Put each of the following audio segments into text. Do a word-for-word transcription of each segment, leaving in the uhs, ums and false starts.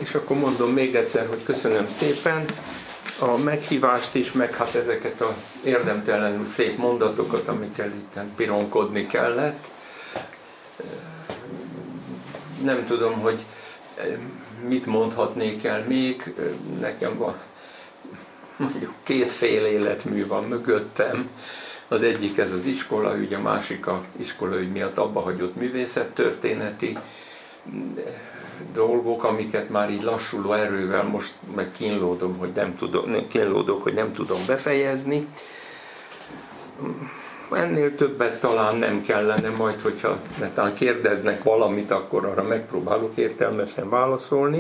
és akkor mondom még egyszer, hogy köszönöm szépen a meghívást is, meg hát ezeket az érdemtelenül szép mondatokat, amikkel itt pironkodni kellett. Nem tudom, hogy mit mondhatnék el még, nekem van mondjuk két fél életmű van mögöttem. Az egyik ez az iskolaügy, a másik az iskolaügy miatt abbahagyott művészettörténeti dolgok, amiket már így lassuló erővel most meg kínlódom, hogy nem tudom, kínlódok, hogy nem tudom befejezni. Ennél többet talán nem kellene, majd hogyha netán kérdeznek valamit, akkor arra megpróbálok értelmesen válaszolni.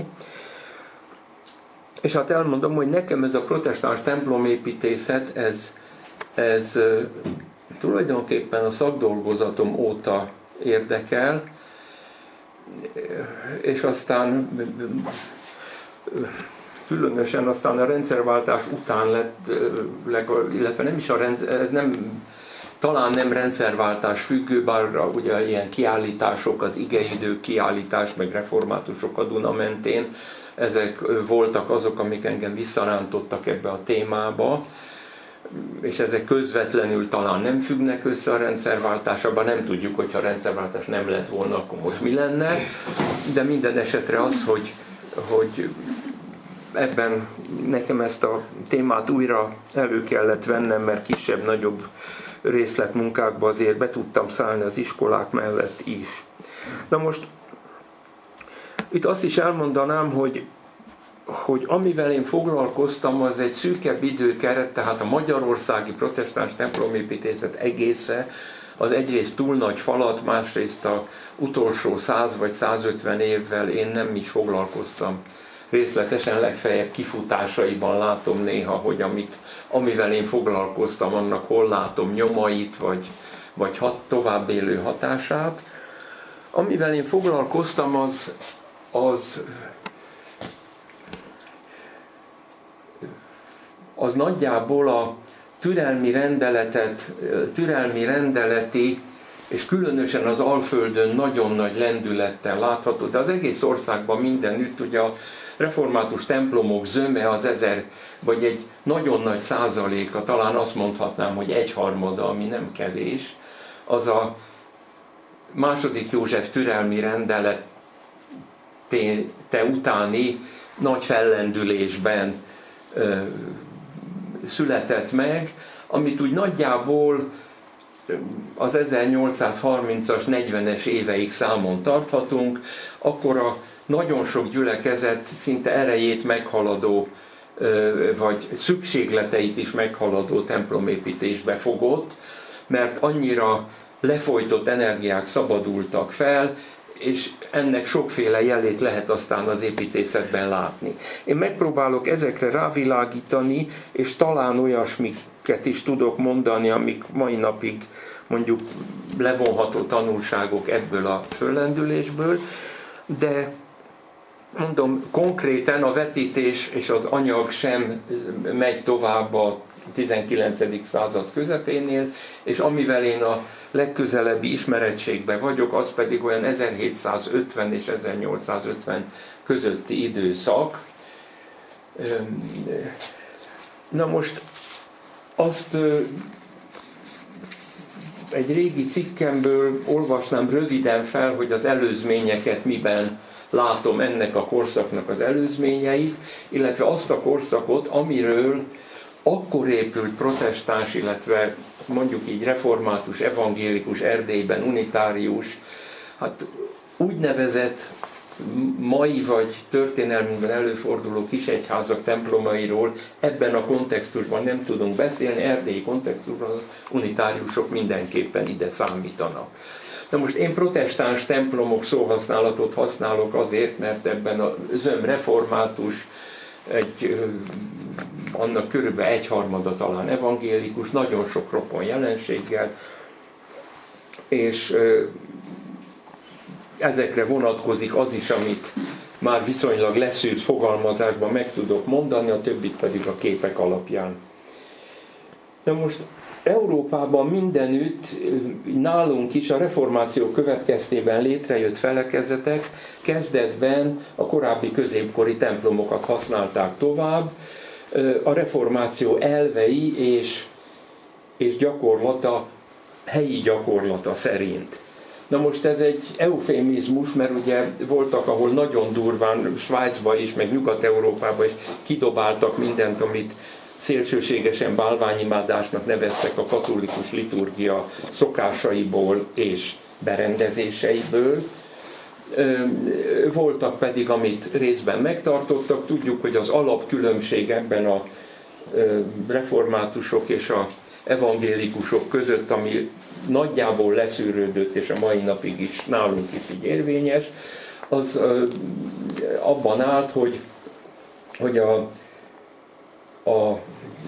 És hát elmondom, hogy nekem ez a protestáns templomépítészet, ez, ez tulajdonképpen a szakdolgozatom óta érdekel, és aztán különösen aztán a rendszerváltás után lett, illetve nem is a rendszer, ez nem, talán nem rendszerváltás függő, bár ugye ilyen kiállítások, az igeidő kiállítás, meg reformátusok a Duna mentén, ezek voltak azok, amik engem visszarántottak ebbe a témába, és ezek közvetlenül talán nem függnek össze a rendszerváltásában, nem tudjuk, hogyha a rendszerváltás nem lett volna, akkor most mi lenne, de minden esetre az, hogy, hogy ebben nekem ezt a témát újra elő kellett vennem, mert kisebb-nagyobb részletmunkákba azért be tudtam szállni az iskolák mellett is. Na most itt azt is elmondanám, hogy, hogy amivel én foglalkoztam, az egy szűkebb időkeret, tehát a magyarországi protestáns templomépítészet egésze, az egyrészt túl nagy falat, másrészt az utolsó száz vagy százötven évvel én nem is foglalkoztam részletesen, legfeljebb kifutásaiban látom néha, hogy amit, amivel én foglalkoztam, annak hol látom nyomait, vagy, vagy hat, tovább élő hatását. Amivel én foglalkoztam, az, az, az nagyjából a türelmi rendeletet, türelmi rendeleti, és különösen az Alföldön nagyon nagy lendülettel látható, de az egész országban mindenütt, ugye a református templomok zöme az ezer, vagy egy nagyon nagy százaléka, talán azt mondhatnám, hogy egyharmada, ami nem kevés, az a második József türelmi rendelete utáni nagy fellendülésben ö, született meg, amit úgy nagyjából az ezernyolcszázharmincas, negyvenes éveig számon tarthatunk, akkor a nagyon sok gyülekezet szinte erejét meghaladó, vagy szükségleteit is meghaladó templomépítésbe fogott, mert annyira lefolytott energiák szabadultak fel, és ennek sokféle jelét lehet aztán az építészetben látni. Én megpróbálok ezekre rávilágítani, és talán olyasmiket is tudok mondani, amik mai napig mondjuk levonható tanulságok ebből a föllendülésből, de mondom, konkrétan a vetítés és az anyag sem megy tovább a tizenkilencedik század közepénél, és amivel én a legközelebbi ismerettségben vagyok, az pedig olyan ezerhétszázötven és ezernyolcszázötven közötti időszak. Na most azt egy régi cikkemből olvasnám röviden fel, hogy az előzményeket miben látom ennek a korszaknak az előzményeit, illetve azt a korszakot, amiről akkor épült protestáns, illetve mondjuk így református, evangélikus, Erdélyben unitárius, hát úgynevezett mai vagy történelmünkben előforduló kisegyházak templomairól ebben a kontextusban nem tudunk beszélni, erdélyi kontextusban az unitáriusok mindenképpen ide számítanak. Na most én protestáns templomok szóhasználatot használok azért, mert ebben a zöm református, egy, annak körülbelül egyharmada talán evangélikus, nagyon sok rokon jelenséggel, és ezekre vonatkozik az is, amit már viszonylag leszűrt fogalmazásban meg tudok mondani, a többit pedig a képek alapján. Na most Európában mindenütt, nálunk is a reformáció következtében létrejött felekezetek kezdetben a korábbi középkori templomokat használták tovább, a reformáció elvei és, és gyakorlata, helyi gyakorlata szerint. Na most ez egy eufémizmus, mert ugye voltak, ahol nagyon durván, Svájcba is, meg Nyugat-Európába is kidobáltak mindent, amit szélsőségesen bálványimádásnak neveztek a katolikus liturgia szokásaiból és berendezéseiből. Voltak pedig, amit részben megtartottak. Tudjuk, hogy az alapkülönbség ebben a reformátusok és a evangélikusok között, ami nagyjából leszűrődött, és a mai napig is nálunk is így érvényes, az abban állt, hogy, hogy a, a,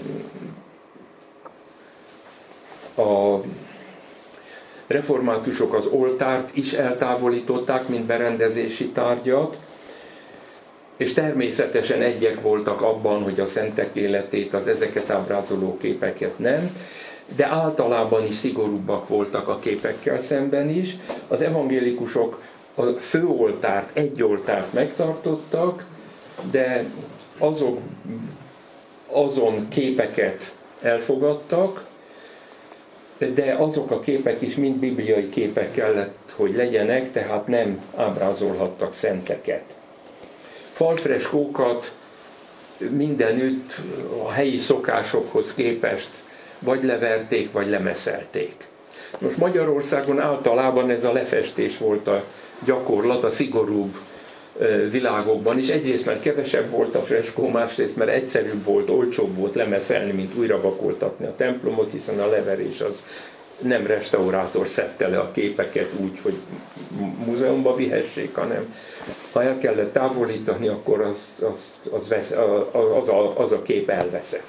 a reformátusok az oltárt is eltávolították, mint berendezési tárgyat, és természetesen egyek voltak abban, hogy a szentek életét, az ezeket ábrázoló képeket nem, de általában is szigorúbbak voltak a képekkel szemben is. Az evangélikusok a főoltárt, egy oltárt megtartottak, de azok, azon képeket elfogadtak, de azok a képek is mind bibliai képek kellett, hogy legyenek, tehát nem ábrázolhattak szenteket. Falfreskókat mindenütt a helyi szokásokhoz képest vagy leverték, vagy lemeszelték. Most Magyarországon általában ez a lefestés volt a gyakorlat, a szigorúbb világokban is. Egyrészt, mert kevesebb volt a freskó, másrészt, mert egyszerűbb volt, olcsóbb volt lemeszelni, mint újra vakoltatni a templomot, hiszen a leverés az nem restaurátor szedte le a képeket úgy, hogy múzeumba vihessék, hanem ha el kellett távolítani, akkor az, az, az, vesz, az, a, az a kép elveszett.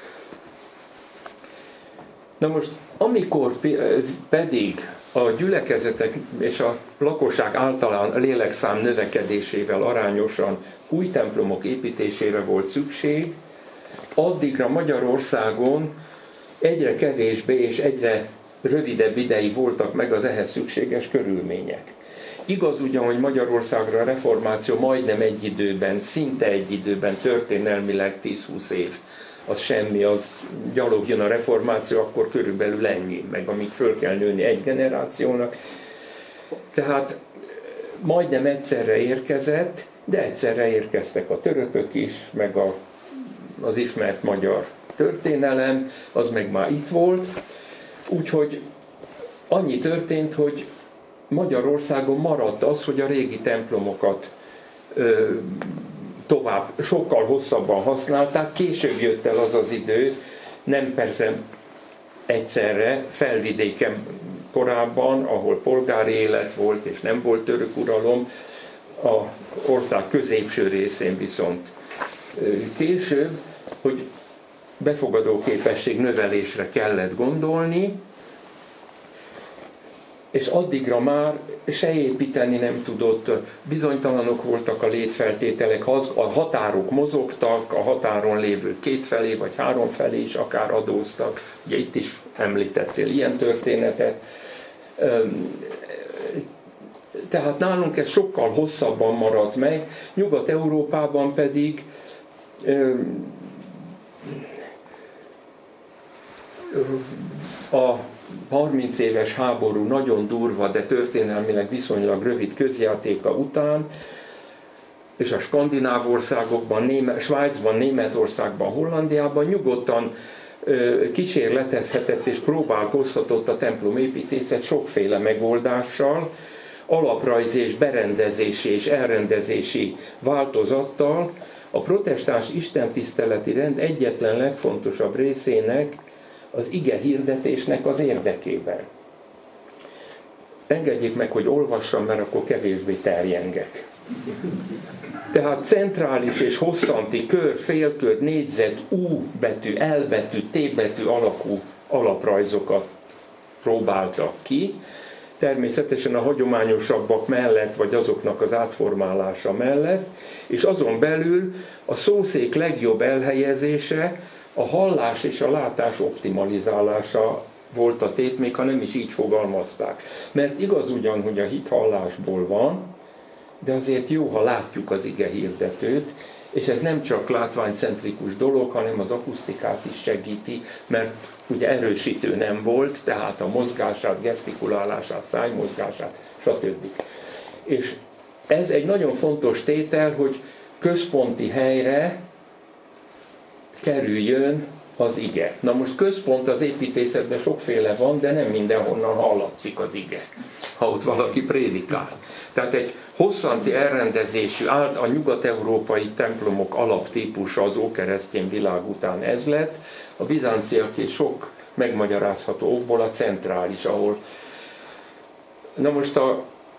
Na most, amikor pedig a gyülekezetek és a lakosság általán lélekszám növekedésével arányosan új templomok építésére volt szükség, addigra Magyarországon egyre kevésbé és egyre rövidebb ideig voltak meg az ehhez szükséges körülmények. Igaz ugyan, hogy Magyarországra a reformáció majdnem egy időben, szinte egy időben, történelmileg tíz-húsz év, az semmi, az gyalog jön a reformáció, akkor körülbelül ennyi, meg amíg föl kell nőni egy generációnak. Tehát majdnem egyszerre érkezett, de egyszerre érkeztek a törökök is, meg a, az ismert magyar történelem, az meg már itt volt. Úgyhogy annyi történt, hogy Magyarországon maradt az, hogy a régi templomokat ö, tovább, sokkal hosszabban használták. Később jött el az az idő, nem persze egyszerre, felvidéken korábban, ahol polgári élet volt, és nem volt török uralom, a ország középső részén viszont később, hogy befogadó képesség növelésre kellett gondolni, és addigra már se építeni nem tudott, bizonytalanok voltak a létfeltételek, a határok mozogtak, a határon lévő kétfelé vagy háromfelé is akár adóztak, ugye itt is említettél ilyen történetet. Tehát nálunk ez sokkal hosszabban maradt meg, Nyugat-Európában pedig a harminc éves háború nagyon durva, de történelmileg viszonylag rövid közjátéka után, és a skandináv országokban, Német, Svájcban, Németországban, Hollandiában nyugodtan ö, kísérletezhetett és próbálkozhatott a templomépítészet sokféle megoldással, alaprajzi és berendezési és elrendezési változattal. A protestáns istentiszteleti rend egyetlen legfontosabb részének, az ige hirdetésnek az érdekében. Engedjék meg, hogy olvassam, mert akkor kevésbé terjengek. Tehát centrális és hosszanti kör, félkör, négyzet, U betű, L betű, T betű alakú alaprajzokat próbáltak ki. Természetesen a hagyományosabbak mellett, vagy azoknak az átformálása mellett, és azon belül a szószék legjobb elhelyezése a hallás és a látás optimalizálása volt a tét, még ha nem is így fogalmazták. Mert igaz ugyan, hogy a hit hallásból van, de azért jó, ha látjuk az ige hirdetőt, és ez nem csak látványcentrikus dolog, hanem az akusztikát is segíti, mert ugye erősítő nem volt, tehát a mozgását, gesztikulálását, szájmozgását, stb. És ez egy nagyon fontos tétel, hogy központi helyre kerüljön az ige. Na most központ az építészetben sokféle van, de nem mindenhonnan hallatszik az ige, ha ott valaki prédikál. Tehát egy hosszanti elrendezésű, a nyugat-európai templomok alaptípusa az ókeresztény világ után ez lett, a bizánciaké sok megmagyarázható okból a centrális, ahol... Na most a,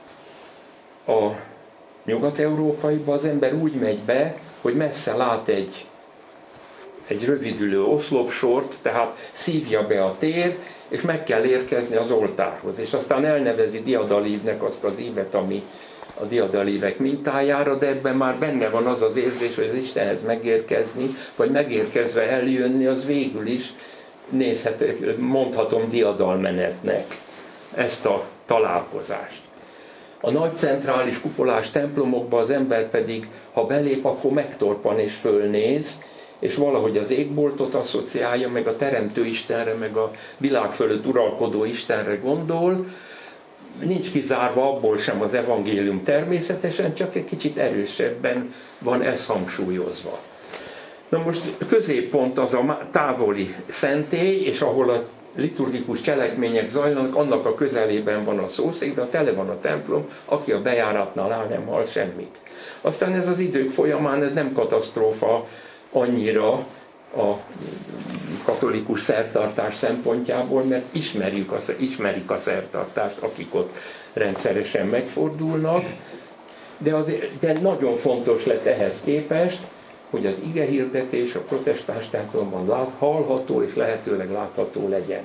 a nyugat-európaiban az ember úgy megy be, hogy messze lát egy egy rövidülő oszlopsort, tehát szívja be a tér, és meg kell érkezni az oltárhoz. És aztán elnevezi diadalívnek azt az ívet, ami a diadalívek mintájára, de ebben már benne van az az érzés, hogy az Istenhez megérkezni, vagy megérkezve eljönni, az végül is nézhet, mondhatom diadalmenetnek ezt a találkozást. A nagy centrális kupolás templomokba az ember pedig, ha belép, akkor megtorpan és fölnéz, és valahogy az égboltot asszociálja, meg a teremtő Istenre, meg a világ fölött uralkodó Istenre gondol. Nincs kizárva abból sem az evangélium természetesen, csak egy kicsit erősebben van ez hangsúlyozva. Na most középpont az a távoli szentély, és ahol a liturgikus cselekmények zajlanak, annak a közelében van a szószék, de tele van a templom, aki a bejáratnál áll, nem hall semmit. Aztán ez az idők folyamán, ez nem katasztrófa annyira a katolikus szertartás szempontjából, mert ismerjük a, ismerik a szertartást, akik ott rendszeresen megfordulnak, de, azért, de nagyon fontos lett ehhez képest, hogy az igehirdetés a protestáns templomban lát, hallható és lehetőleg látható legyen.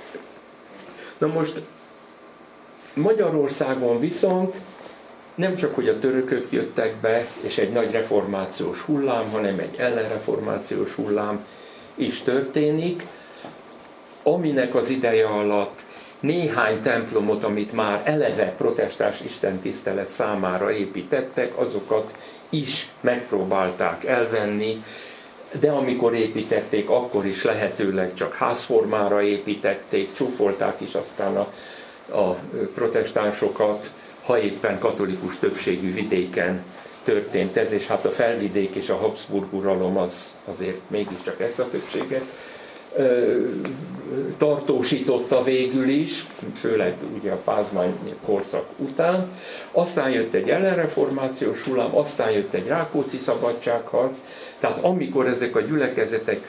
Na most Magyarországon viszont nem csak, hogy a törökök jöttek be, és egy nagy reformációs hullám, hanem egy ellenreformációs hullám is történik, aminek az ideje alatt néhány templomot, amit már eleve protestáns istentisztelet számára építettek, azokat is megpróbálták elvenni, de amikor építették, akkor is lehetőleg csak házformára építették, csúfolták is aztán a, a protestánsokat, ha éppen katolikus többségű vidéken történt ez, és hát a felvidék és a Habsburg uralom az azért mégiscsak ezt a többséget ö, tartósította végül is, főleg ugye a Pázmány korszak után. Aztán jött egy ellenreformációs hullám, aztán jött egy Rákóczi szabadságharc, tehát amikor ezek a gyülekezetek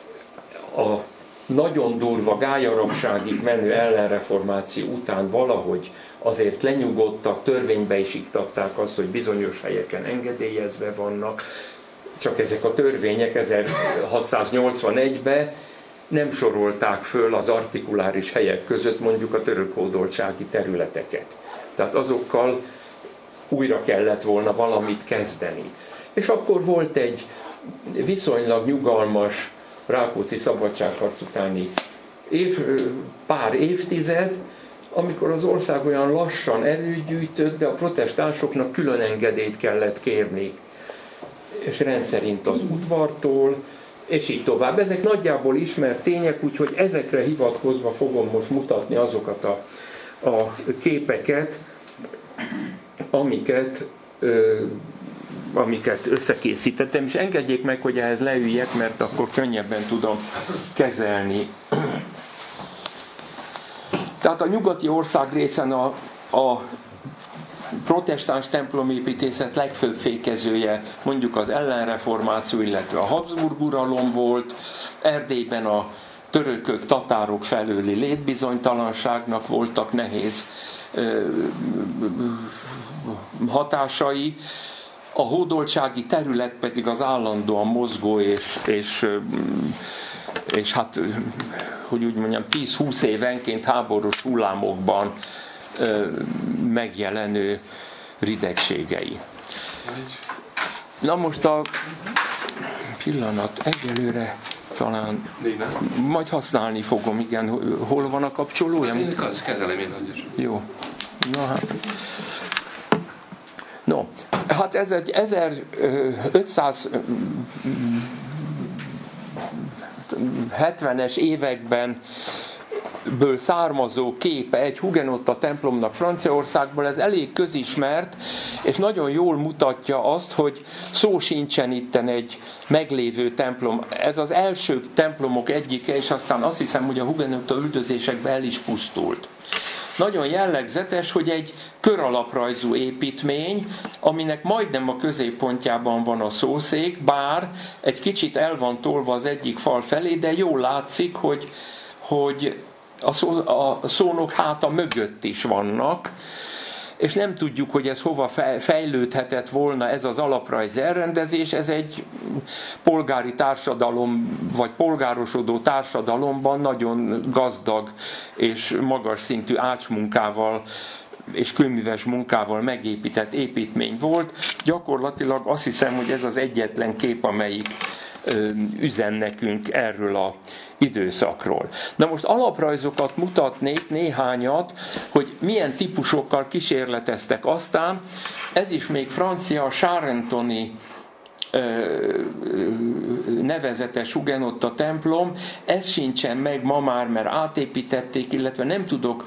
a nagyon durva gályarabságig menő ellenreformáció után valahogy azért lenyugodtak, törvénybe is iktatták azt, hogy bizonyos helyeken engedélyezve vannak, csak ezek a törvények ezerhatszáznyolcvanegyben nem sorolták föl az artikuláris helyek között mondjuk a török hódoltsági területeket. Tehát azokkal újra kellett volna valamit kezdeni. És akkor volt egy viszonylag nyugalmas Rákóczi szabadságharc utáni év, pár évtized, amikor az ország olyan lassan erőt gyűjtött, de a protestánsoknak külön engedélyt kellett kérni, és rendszerint az udvartól, és így tovább. Ezek nagyjából ismert tények, úgyhogy ezekre hivatkozva fogom most mutatni azokat a, a képeket, amiket, ö, amiket összekészítettem, és engedjék meg, hogy ehhez leüljek, mert akkor könnyebben tudom kezelni. Tehát a nyugati országrészen a, a protestáns templomépítészet legfőbb fékezője mondjuk az ellenreformáció, illetve a Habsburg uralom volt. Erdélyben a törökök, tatárok felőli létbizonytalanságnak voltak nehéz ö, hatásai. A hódoltsági terület pedig az állandóan mozgó és, és, és hát, hogy úgy mondjam, tíz-húsz évenként háborús hullámokban megjelenő ridegségei. Na most a pillanat, egyelőre talán Még nem? majd használni fogom, igen. Hol van a kapcsolója? Hát én kezelem én, hogy jó. Na hát. No, hát ez egy ezerötszázhetvenes években ből származó képe egy hugenotta templomnak Franciaországból, ez elég közismert, és nagyon jól mutatja azt, hogy szó sincsen itten egy meglévő templom. Ez az első templomok egyike, és aztán azt hiszem, hogy a hugenotta üldözésekben el is pusztult. Nagyon jellegzetes, hogy egy köralaprajzú építmény, aminek majdnem a középpontjában van a szószék, bár egy kicsit el van tolva az egyik fal felé, de jól látszik, hogy, hogy a, szó, a szónok háta mögött is vannak, és nem tudjuk, hogy ez hova fejlődhetett volna ez az alaprajzi elrendezés. Ez egy polgári társadalom, vagy polgárosodó társadalomban nagyon gazdag és magas szintű ácsmunkával és kőműves munkával megépített építmény volt. Gyakorlatilag azt hiszem, hogy ez az egyetlen kép, amelyik üzen nekünk erről a időszakról. Na most alaprajzokat mutatnék, néhányat, hogy milyen típusokkal kísérleteztek aztán. Ez is még francia Charentoni nevezetes hugenotta templom, ez sincsen meg ma már, mert átépítették, illetve nem tudok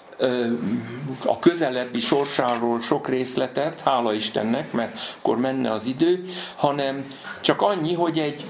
a közelebbi sorsáról sok részletet, hála Istennek, mert akkor menne az idő, hanem csak annyi, hogy egy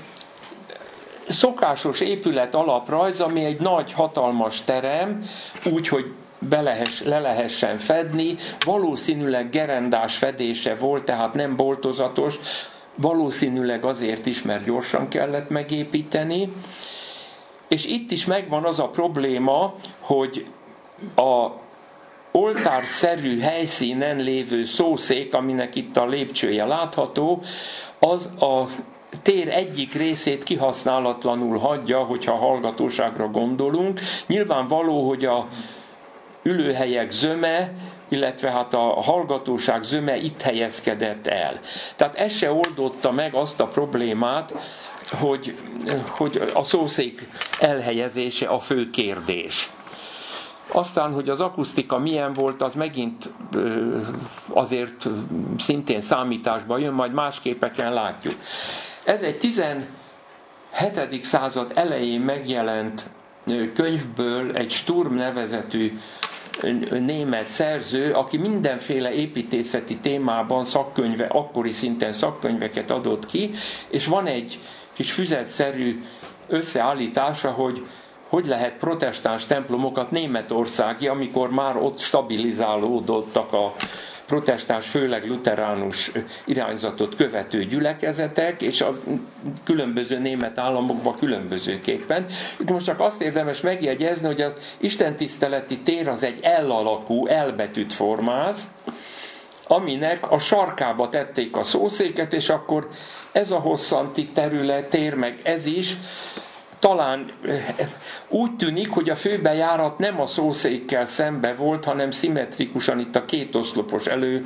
szokásos épület alaprajz, ami egy nagy, hatalmas terem, úgy, hogy be lehess, le lehessen fedni, valószínűleg gerendás fedése volt, tehát nem boltozatos, valószínűleg azért is, mert gyorsan kellett megépíteni, és itt is megvan az a probléma, hogy a oltárszerű helyszínen lévő szószék, aminek itt a lépcsője látható, az a tér egyik részét kihasználatlanul hagyja, hogyha hallgatóságra gondolunk. Nyilvánvaló, hogy a ülőhelyek zöme, illetve hát a hallgatóság zöme itt helyezkedett el. Tehát ez se oldotta meg azt a problémát, hogy, hogy a szószék elhelyezése a fő kérdés. Aztán, hogy az akusztika milyen volt, az megint azért szintén számításba jön, majd más képeken látjuk. Ez egy tizenhetedik század elején megjelent könyvből egy Sturm nevezetű német szerző, aki mindenféle építészeti témában szakkönyve, akkori szinten szakkönyveket adott ki, és van egy kis füzetszerű összeállítása, hogy hogy lehet protestáns templomokat Németországi, amikor már ott stabilizálódottak a protestáns, főleg luteránus irányzatot követő gyülekezetek, és a különböző német államokban különbözőképpen. Itt most csak azt érdemes megjegyezni, hogy az istentiszteleti tér az egy L alakú, L betűt formáz, aminek a sarkába tették a szószéket, és akkor ez a hosszanti terület, tér, meg ez is, talán úgy tűnik, hogy a főbejárat nem a szószékkel szembe volt, hanem szimmetrikusan itt a két oszlopos elő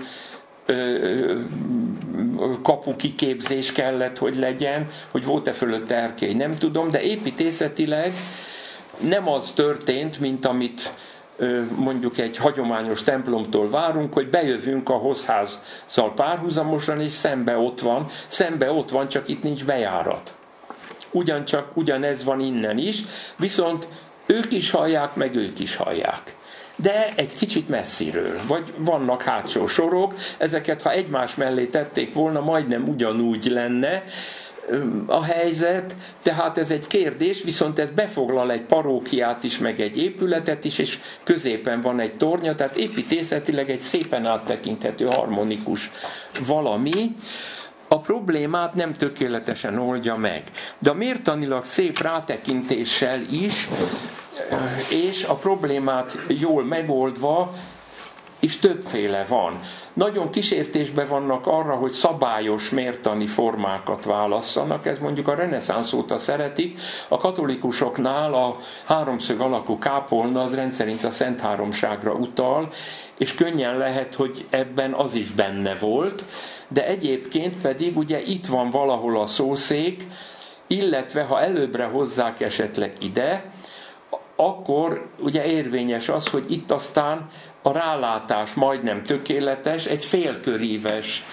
kapu kiképzés kellett, hogy legyen, hogy volt-e fölött erkély, nem tudom, de építészetileg nem az történt, mint amit mondjuk egy hagyományos templomtól várunk, hogy bejövünk a hozházzal párhuzamosan, és szembe ott van, szembe ott van, csak itt nincs bejárat. Ugyancsak ugyanez van innen is, viszont ők is hallják, meg ők is hallják. De egy kicsit messziről, vagy vannak hátsó sorok, ezeket ha egymás mellé tették volna, majdnem ugyanúgy lenne a helyzet, tehát ez egy kérdés, viszont ez befoglal egy parókiát is, meg egy épületet is, és középen van egy tornya, tehát építészetileg egy szépen áttekinthető harmonikus valami. A problémát nem tökéletesen oldja meg, de a mértanilag szép rátekintéssel is, és a problémát jól megoldva is többféle van. Nagyon kísértésben vannak arra, hogy szabályos mértani formákat válasszanak, ez mondjuk a reneszánsz óta szeretik, a katolikusoknál a háromszög alakú kápolna az rendszerint a Szent Háromságra utal, és könnyen lehet, hogy ebben az is benne volt, de egyébként pedig ugye itt van valahol a szószék, illetve ha előbbre hozzák esetleg ide, akkor ugye érvényes az, hogy itt aztán a rálátás majdnem tökéletes, egy félköríves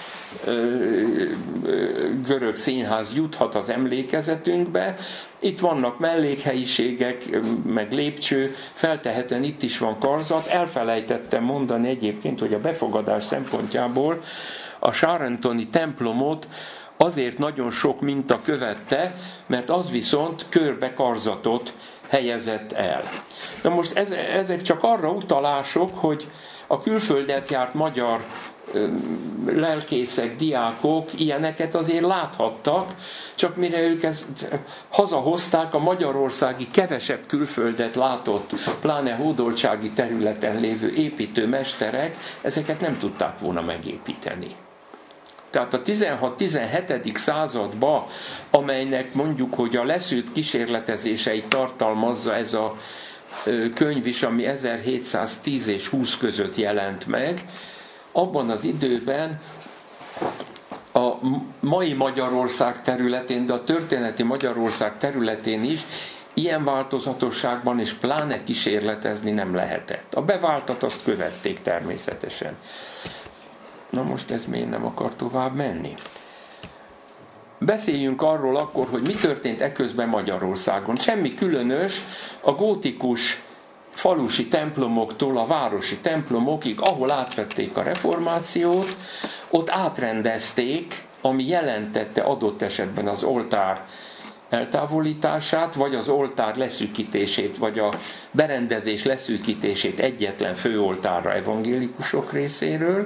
görög színház juthat az emlékezetünkbe. Itt vannak mellékhelyiségek, meg lépcső, feltehetően itt is van karzat. Elfelejtettem mondani egyébként, hogy a befogadás szempontjából a Charenton-i templomot azért nagyon sok minta követte, mert az viszont körbe karzatot helyezett el. Na most ez, ezek csak arra utalások, hogy a külföldet járt magyar lelkészek, diákok ilyeneket azért láthattak, csak mire ők ezt hazahozták, a magyarországi kevesebb külföldet látott, pláne hódoltsági területen lévő építőmesterek, ezeket nem tudták volna megépíteni. Tehát a tizenhat-tizenhetedik században, amelynek mondjuk, hogy a leszűrt kísérletezéseit tartalmazza ez a könyv is, ami ezerhétszáztíz és húsz között jelent meg, abban az időben a mai Magyarország területén, de a történeti Magyarország területén is ilyen változatosságban és pláne kísérletezni nem lehetett. A beváltat azt követték természetesen. Na most ez miért nem akar tovább menni? Beszéljünk arról akkor, hogy mi történt eközben Magyarországon. Semmi különös, a gótikus falusi templomoktól a városi templomokig, ahol átvették a reformációt, ott átrendezték, ami jelentette adott esetben az oltár eltávolítását, vagy az oltár leszűkítését, vagy a berendezés leszűkítését egyetlen főoltárra evangélikusok részéről.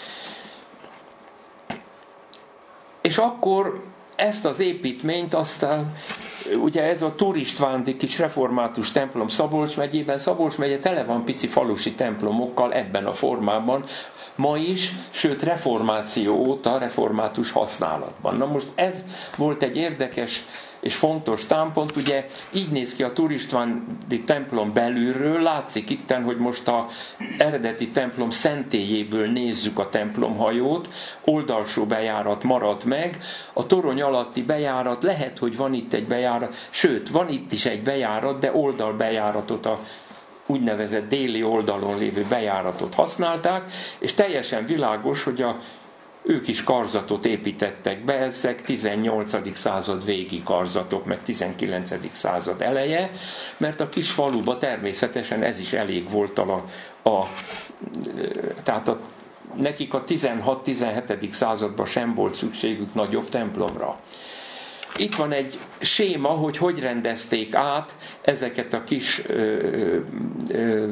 És akkor ezt az építményt aztán, ugye ez a Tóth Istvándi kis református templom Szabolcs megyében, Szabolcs megye tele van pici falusi templomokkal ebben a formában, ma is, sőt reformáció óta református használatban. Na most ez volt egy érdekes és fontos támpont, ugye így néz ki a Tóth Istvándi templom belülről, látszik itten, hogy most az eredeti templom szentélyéből nézzük a templomhajót, oldalsó bejárat maradt meg, a torony alatti bejárat, lehet, hogy van itt egy bejárat, sőt, van itt is egy bejárat, de oldalbejáratot, a úgynevezett déli oldalon lévő bejáratot használták, és teljesen világos, hogy a ők is karzatot építettek be, ezek tizennyolcadik század végi karzatok, meg tizenkilencedik század eleje, mert a kis faluba természetesen ez is elég volt a, a tehát a, nekik a tizenhat-tizenhetedik században sem volt szükségük nagyobb templomra. Itt van egy séma, hogy hogy rendezték át ezeket a kis ö, ö,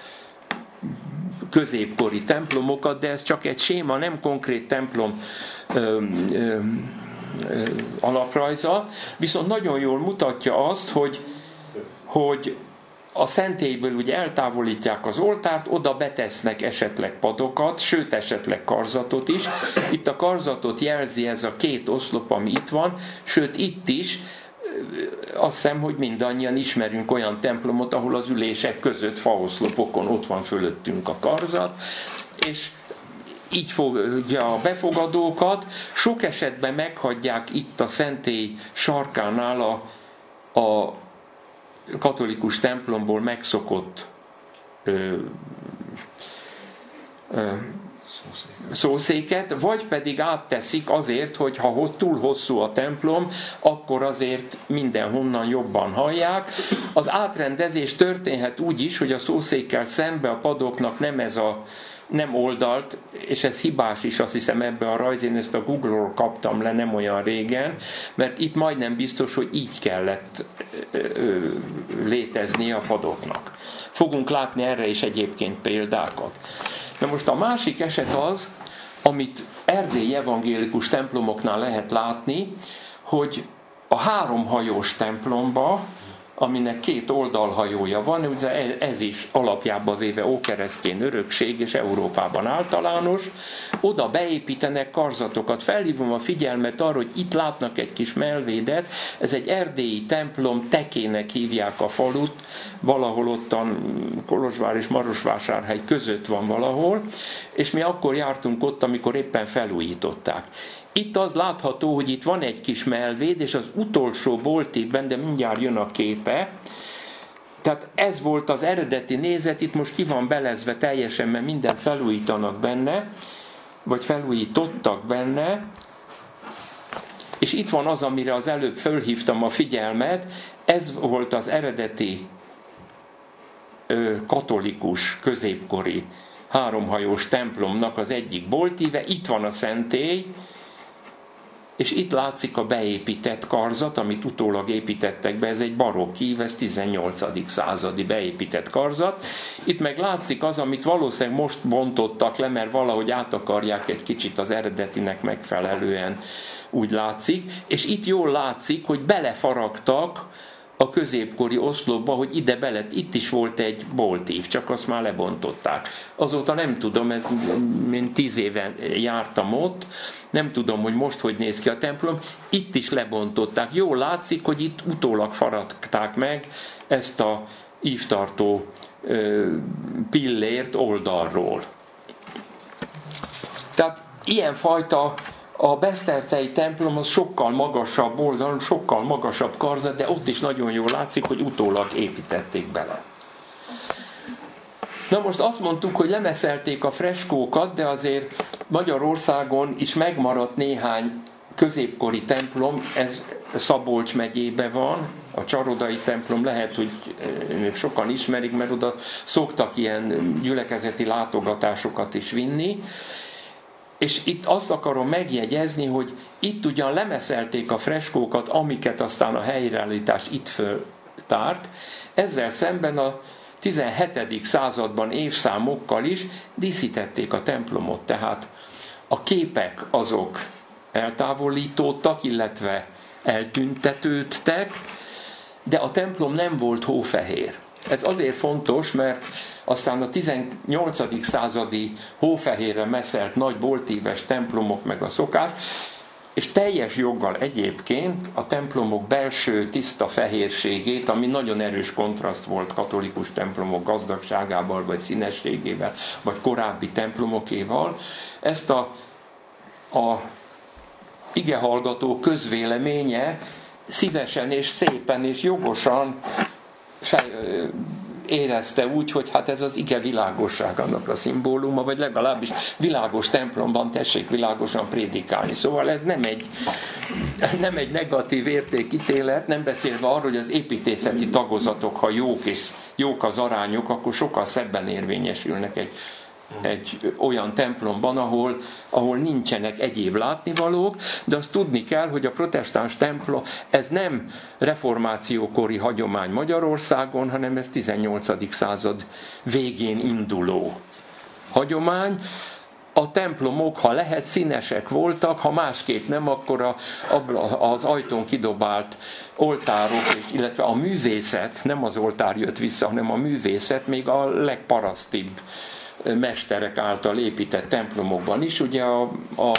középkori templomokat, de ez csak egy séma, nem konkrét templom ö, ö, ö, alaprajza, viszont nagyon jól mutatja azt, hogy, hogy a szentélyből ugye eltávolítják az oltárt, oda betesznek esetleg padokat, sőt esetleg karzatot is. Itt a karzatot jelzi ez a két oszlop, ami itt van, sőt itt is, azt hiszem, hogy mindannyian ismerünk olyan templomot, ahol az ülések között faoszlopokon ott van fölöttünk a karzat, és így fogja a befogadókat. Sok esetben meghagyják itt a szentély sarkánál a, a katolikus templomból megszokott ö, ö, szószéket, vagy pedig átteszik azért, hogy ha túl hosszú a templom, akkor azért mindenhonnan jobban hallják. Az átrendezés történhet úgy is, hogy a szószékkel szembe a padoknak nem ez a nem oldalt, és ez hibás is, azt hiszem ebbe a rajz, én ezt a Google-ról kaptam le nem olyan régen, mert itt majdnem biztos, hogy így kellett létezni a padoknak. Fogunk látni erre is egyébként példákat. Na most a másik eset az, amit erdélyi evangélikus templomoknál lehet látni, hogy a háromhajós templomba, aminek két oldalhajója van, ugye ez is alapjába véve ókeresztény örökség, és Európában általános, oda beépítenek karzatokat. Felhívom a figyelmet arra, hogy itt látnak egy kis mellvédet, ez egy erdélyi templom, Tekének hívják a falut, valahol ottan Kolozsvár és Marosvásárhely között van valahol, és mi akkor jártunk ott, amikor éppen felújították. itt az látható, hogy itt van egy kis melvéd, és az utolsó boltívben, de mindjárt jön a képe, tehát ez volt az eredeti nézet, itt most ki van belezve teljesen, mert mindent felújítanak benne, vagy felújítottak benne, és itt van az, amire az előbb fölhívtam a figyelmet, ez volt az eredeti ö, katolikus, középkori háromhajós templomnak az egyik boltíve, itt van a szentély, és itt látszik a beépített karzat, amit utólag építettek be, ez egy barokk ív, ez tizennyolcadik századi beépített karzat. Itt meg látszik az, amit valószínűleg most bontottak le, mert valahogy át akarják egy kicsit az eredetinek megfelelően, úgy látszik, és itt jól látszik, hogy belefaragtak a középkori oszlopba, hogy ide bele, itt is volt egy boltív, csak azt már lebontották. Azóta nem tudom, ez, én tíz éven jártam ott, nem tudom, hogy most hogy néz ki a templom, itt is lebontották. Jól látszik, hogy itt utólag faragták meg ezt a ívtartó ö, pillért oldalról. Tehát ilyenfajta a besztercei templom az sokkal magasabb oldalon, sokkal magasabb karzat, de ott is nagyon jól látszik, hogy utólag építették bele. Na most azt mondtuk, hogy lemeszelték a freskókat, de azért Magyarországon is megmaradt néhány középkori templom, ez Szabolcs megyében van, a Csarodai templom, lehet, hogy sokan ismerik, mert oda szoktak ilyen gyülekezeti látogatásokat is vinni, és itt azt akarom megjegyezni, hogy itt ugyan lemeszelték a freskókat, amiket aztán a helyreállítás itt föltárt, ezzel szemben a tizenhetedik században évszámokkal is díszítették a templomot, tehát a képek azok eltávolítódtak, illetve eltüntetődtek, de a templom nem volt hófehér. Ez azért fontos, mert aztán a tizennyolcadik századi hófehérre messzelt nagy boltíves templomok meg a szokás, és teljes joggal egyébként a templomok belső tiszta fehérségét, ami nagyon erős kontraszt volt katolikus templomok gazdagságával, vagy színességével, vagy korábbi templomokéval, ezt a, a igehallgató közvéleménye szívesen és szépen és jogosan fej, érezte úgy, hogy hát ez az ige világosságának a szimbóluma, vagy legalábbis világos templomban tessék világosan prédikálni. Szóval ez nem egy, nem egy negatív értékítélet, nem beszélve arról, hogy az építészeti tagozatok, ha jók és jók az arányok, akkor sokkal szebben érvényesülnek egy, egy olyan templomban, ahol, ahol nincsenek egyéb látnivalók, de azt tudni kell, hogy a protestáns templom, ez nem reformációkori hagyomány Magyarországon, hanem ez tizennyolcadik század végén induló hagyomány. A templomok, ha lehet, színesek voltak, ha másképp nem, akkor a, az ajtón kidobált oltárok, illetve a művészet, nem az oltár jött vissza, hanem a művészet még a legparasztibb mesterek által épített templomokban is, ugye a, a,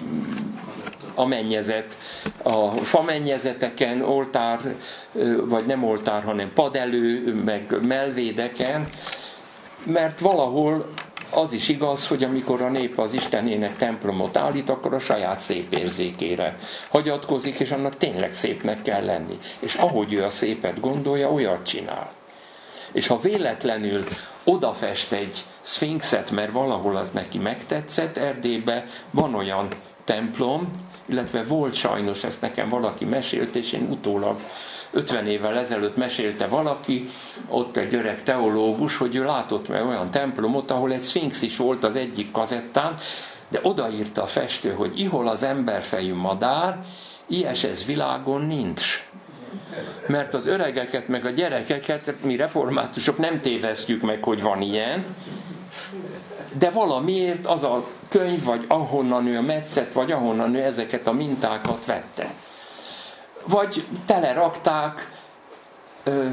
a mennyezet, a famennyezeteken, oltár, vagy nem oltár, hanem padelő, meg melvédeken, mert valahol az is igaz, hogy amikor a nép az Istenének templomot állít, akkor a saját szép érzékére hagyatkozik, és annak tényleg szépnek kell lenni. És ahogy ő a szépet gondolja, olyat csinál. És ha véletlenül odafest egy szfinxet, mert valahol az neki megtetszett, Erdélyben van olyan templom, illetve volt sajnos, ezt nekem valaki mesélt, és én utólag ötven évvel ezelőtt mesélte valaki, ott egy öreg teológus, hogy ő látott meg olyan templomot, ahol egy szfinx is volt az egyik kazettán, de odaírta a festő, hogy ihol az emberfejű madár, ilyes ez világon nincs. Mert az öregeket, meg a gyerekeket, mi reformátusok nem tévesztjük meg, hogy van ilyen, de valamiért az a könyv, vagy ahonnan ő a metszet, vagy ahonnan ő ezeket a mintákat vette. Vagy telerakták ö,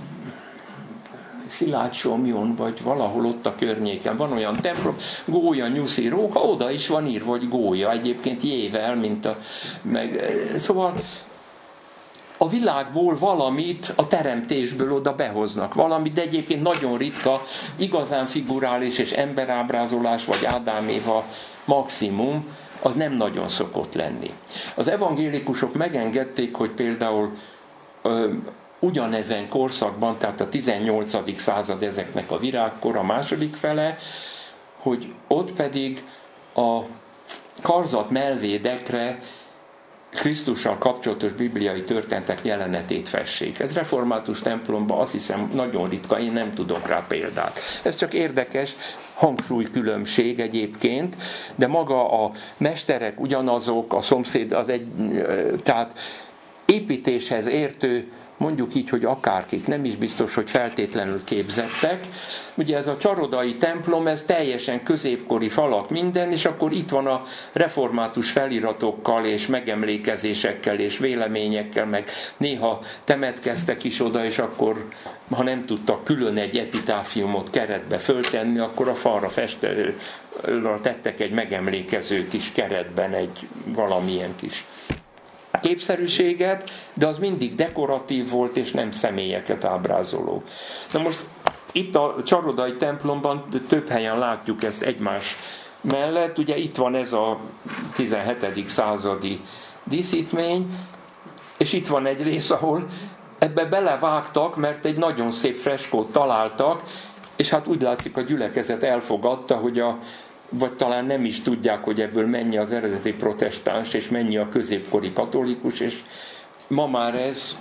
Szilágysomjon, vagy valahol ott a környéken. Van olyan templom, Gólya, Nyuszi, Róka, oda is van írva, hogy Gólya, egyébként jével, mint a... Meg, szóval a világból valamit, a teremtésből oda behoznak valamit, de egyébként nagyon ritka, igazán figurális és emberábrázolás, vagy Ádám Éva maximum, az nem nagyon szokott lenni. Az evangélikusok megengedték, hogy például ö, ugyanezen korszakban, tehát a tizennyolcadik század ezeknek a virágkor, a második fele, hogy ott pedig a karzat mellvédekre Krisztussal kapcsolatos bibliai történetek jelenetét fessék. Ez református templomban azt hiszem nagyon ritka, én nem tudok rá példát. Ez csak érdekes hangsúlykülönbség egyébként, de maga a mesterek ugyanazok, a szomszéd az egy, tehát építéshez értő, mondjuk így, hogy akárkik, nem is biztos, hogy feltétlenül képzettek. Ugye ez a csarodai templom, ez teljesen középkori falak minden, és akkor itt van a református feliratokkal, és megemlékezésekkel, és véleményekkel, meg néha temetkeztek is oda, és akkor, ha nem tudtak külön egy epitáfiumot keretbe föltenni, akkor a falra festőre tettek egy megemlékező kis keretben egy valamilyen kis képszerűséget, de az mindig dekoratív volt, és nem személyeket ábrázoló. Na most itt a csarodai templomban több helyen látjuk ezt egymás mellett. Ugye itt van ez a tizenhetedik századi díszítmény, és itt van egy rész, ahol ebbe belevágtak, mert egy nagyon szép freskót találtak, és hát úgy látszik, a gyülekezet elfogadta, hogy a vagy talán nem is tudják, hogy ebből mennyi az eredeti protestáns, és mennyi a középkori katolikus, és ma már ez,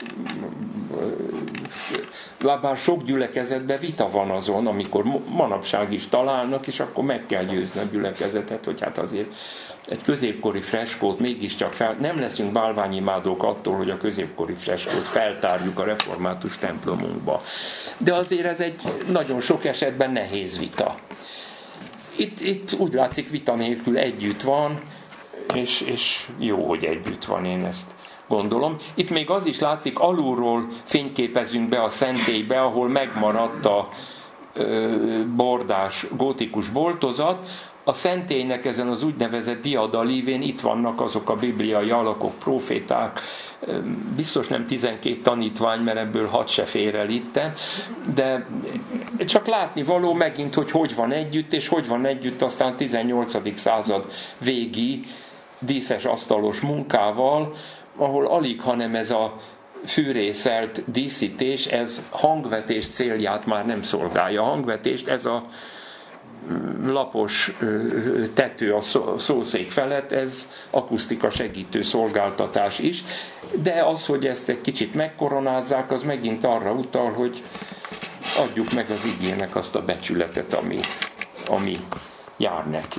bár sok gyülekezetben vita van azon, amikor manapság is találnak, és akkor meg kell győzni a gyülekezetet, hogy hát azért egy középkori freskót mégiscsak fel, nem leszünk bálványimádók attól, hogy a középkori freskót feltárjuk a református templomunkba. De azért ez egy nagyon sok esetben nehéz vita. Itt, itt úgy látszik, vita nélkül együtt van, és, és jó, hogy együtt van, én ezt gondolom. Itt még az is látszik, alulról fényképezünk be a szentélybe, ahol megmaradt a ö, bordás, gótikus boltozat. A szentélynek ezen az úgynevezett diadalívén itt vannak azok a bibliai alakok, proféták, biztos nem tizenkét tanítvány, mert ebből hat se fér el itten, de csak látni való megint, hogy hogy van együtt, és hogy van együtt aztán tizennyolcadik század végi díszes asztalos munkával, ahol alig, hanem ez a fűrészelt díszítés, ez hangvetés célját már nem szolgálja. A hangvetést ez a lapos tető a szószék felett, ez akusztika segítő szolgáltatás is, de az, hogy ezt egy kicsit megkoronázzák, az megint arra utal, hogy adjuk meg az igének azt a becsületet, ami, ami jár neki.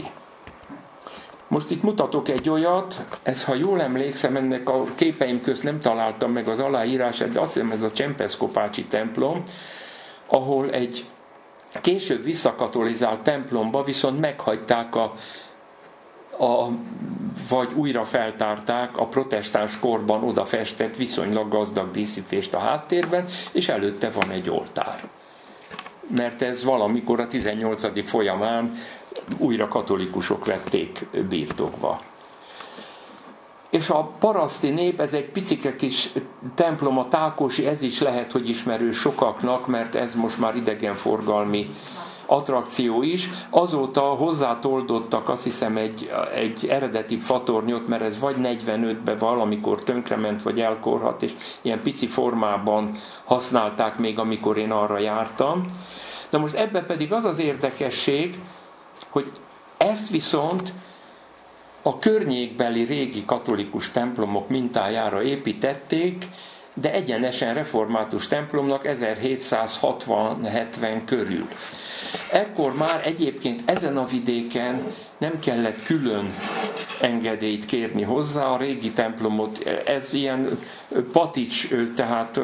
Most itt mutatok egy olyat, ez, ha jól emlékszem, ennek a képeim közt nem találtam meg az aláírását, de azt hiszem ez a Csempeszkopácsi templom, ahol egy később visszakatolizált templomba viszont meghagyták a, a vagy újra feltárták a protestáns korban odafestett viszonylag gazdag díszítést a háttérben, és előtte van egy oltár. Mert ez valamikor a tizennyolcadik folyamán újra katolikusok vették birtokba. És a paraszti nép, ez egy picike kis templom, a Tákosi, ez is lehet, hogy ismerős sokaknak, mert ez most már idegenforgalmi attrakció is. Azóta hozzátoldottak, azt hiszem, egy, egy eredeti fatornyot, mert ez vagy negyvenötben valamikor tönkrement, vagy elkorhat, és ilyen pici formában használták még, amikor én arra jártam. Na most ebben pedig az az érdekesség, hogy ezt viszont a környékbeli régi katolikus templomok mintájára építették, de egyenesen református templomnak ezerhétszázhatvan-hetven körül. Ekkor már egyébként ezen a vidéken nem kellett külön engedélyt kérni hozzá, a régi templomot, ez ilyen patics, tehát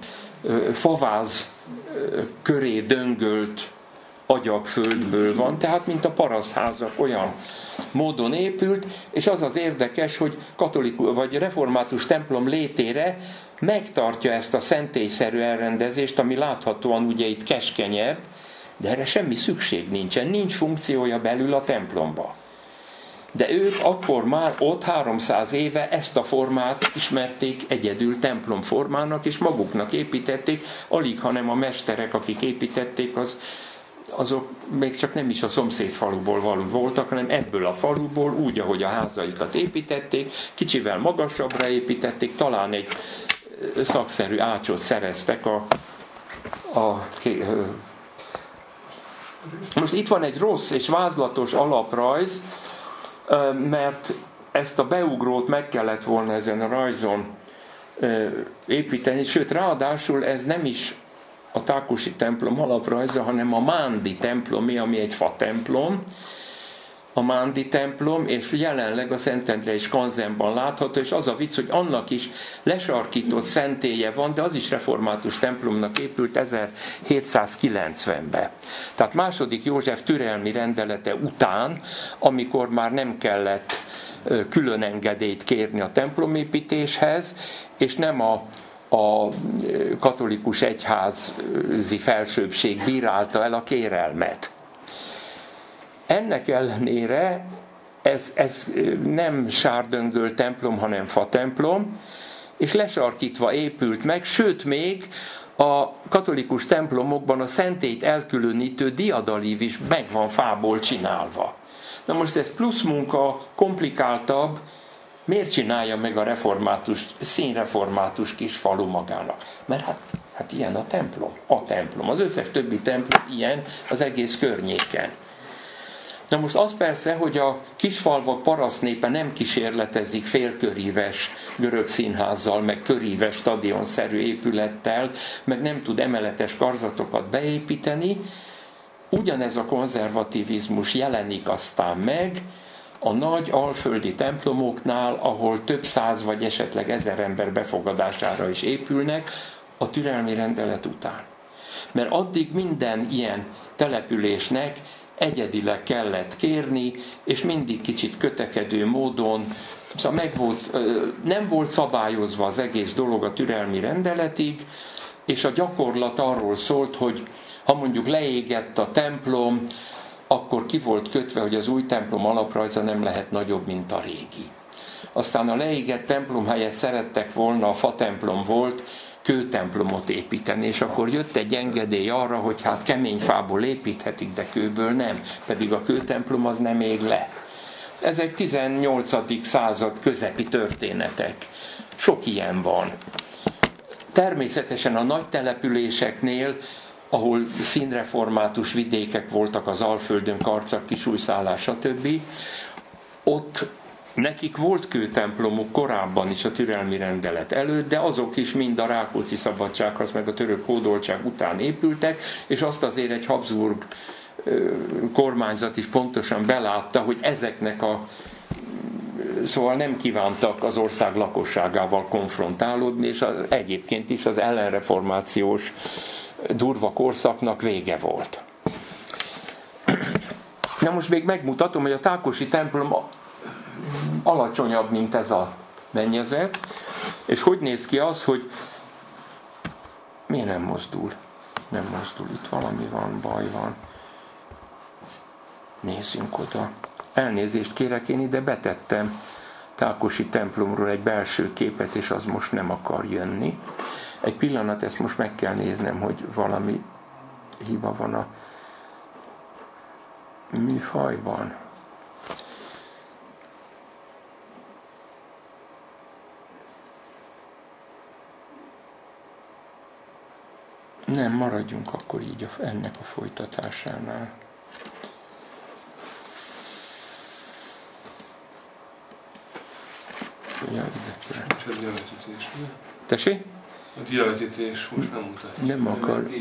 faváz köré döngölt agyagföldből van, tehát mint a parasztházak olyan módon épült, és az az érdekes, hogy katolikus vagy református templom létére megtartja ezt a szentélyszerű elrendezést, ami láthatóan ugye itt keskenyebb, de erre semmi szükség nincsen, nincs funkciója belül a templomba. De ők akkor már ott háromszáz éve ezt a formát ismerték egyedül templomformának, és maguknak építették, alig, hanem a mesterek, akik építették, az azok még csak nem is a szomszéd faluból való voltak, hanem ebből a faluból, úgy, ahogy a házaikat építették, kicsivel magasabbra építették, talán egy szakszerű ácsot szereztek a, a most itt van egy rossz és vázlatos alaprajz, mert ezt a beugrót meg kellett volna ezen a rajzon építeni, sőt ráadásul ez nem is a Tákosi templom alaprajza, hanem a Mándi templomé, ami egy fa templom, a Mándi templom, és jelenleg a Szentendrei Skanzenban látható, és az a vicc, hogy annak is lesarkított szentélye van, de az is református templomnak épült ezerhétszázkilencvenben. Tehát második József türelmi rendelete után, amikor már nem kellett külön engedélyt kérni a templomépítéshez, és nem a a katolikus egyházi felsőbbség bírálta el a kérelmet. Ennek ellenére ez, ez nem sárdöngöl templom, hanem fa templom, és lesarkítva épült meg, sőt még a katolikus templomokban a szentélyt elkülönítő diadalív is meg van fából csinálva. Na most ez plusz munka, komplikáltabb, miért csinálja meg a református, színreformátus kis falu magának? Mert hát, hát ilyen a templom. A templom. Az összes többi templom ilyen az egész környéken. Na most az persze, hogy a kisfalvak parasztnépe nem kísérletezik félköríves görög színházzal, meg köríves stadionszerű épülettel, meg nem tud emeletes karzatokat beépíteni. Ugyanez a konzervativizmus jelenik aztán meg a nagy alföldi templomoknál, ahol több száz vagy esetleg ezer ember befogadására is épülnek a türelmi rendelet után. Mert addig minden ilyen településnek egyedileg kellett kérni, és mindig kicsit kötekedő módon, szóval meg volt, nem volt szabályozva az egész dolog a türelmi rendeletig, és a gyakorlat arról szólt, hogy ha mondjuk leégett a templom, akkor ki volt kötve, hogy az új templom alaprajza nem lehet nagyobb, mint a régi. Aztán a leégett templom helyett szerettek volna, a fa templom volt, kőtemplomot építeni, és akkor jött egy engedély arra, hogy hát kemény fából építhetik, de kőből nem, pedig a kőtemplom az nem ég le. Ezek tizennyolcadik század közepi történetek. Sok ilyen van. Természetesen a nagy településeknél, ahol színreformátus vidékek voltak az Alföldön, Karcag, Kisújszállás, stb., ott nekik volt kőtemplomuk korábban is a türelmi rendelet előtt, de azok is mind a Rákóczi szabadsághoz, meg a török hódoltság után épültek, és azt azért egy Habsburg kormányzat is pontosan belátta, hogy ezeknek a szóval nem kívántak az ország lakosságával konfrontálódni, és az, egyébként is az ellenreformációs durva korszaknak vége volt. Na most még megmutatom, hogy a Tákosi templom alacsonyabb, mint ez a mennyezet, és hogy néz ki az, hogy miért nem mozdul? Nem mozdul, itt valami van, baj van. Nézzünk oda. Elnézést kérek, én ide betettem Tákosi templomról egy belső képet, és az most nem akar jönni. Egy pillanat, ezt most meg kell néznem, hogy valami hiba van a műfajban. Nem, maradjunk akkor így a, ennek a folytatásánál. Ja, ide kell. Nincs a diavetítés, mi? Tessék? A diavetítés most nem mutatja. Nem akar.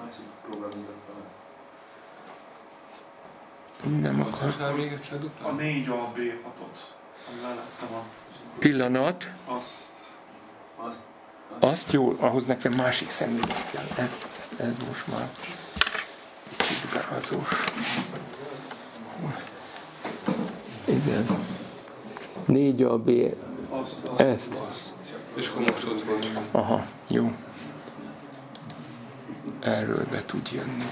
Nem akar. Mutatnál még egyszer duplán? A négy A B hatot, amivel lettem a... Pillanat. Azt... Azt. Azt jó, ahhoz nekem másik szemüveg kell. Ez, ez most már kicsit gázos. Igen. négy A B. Azt, azt, Ezt. azt. És akkor most ott van. Aha, jó. Erről be tud jönni.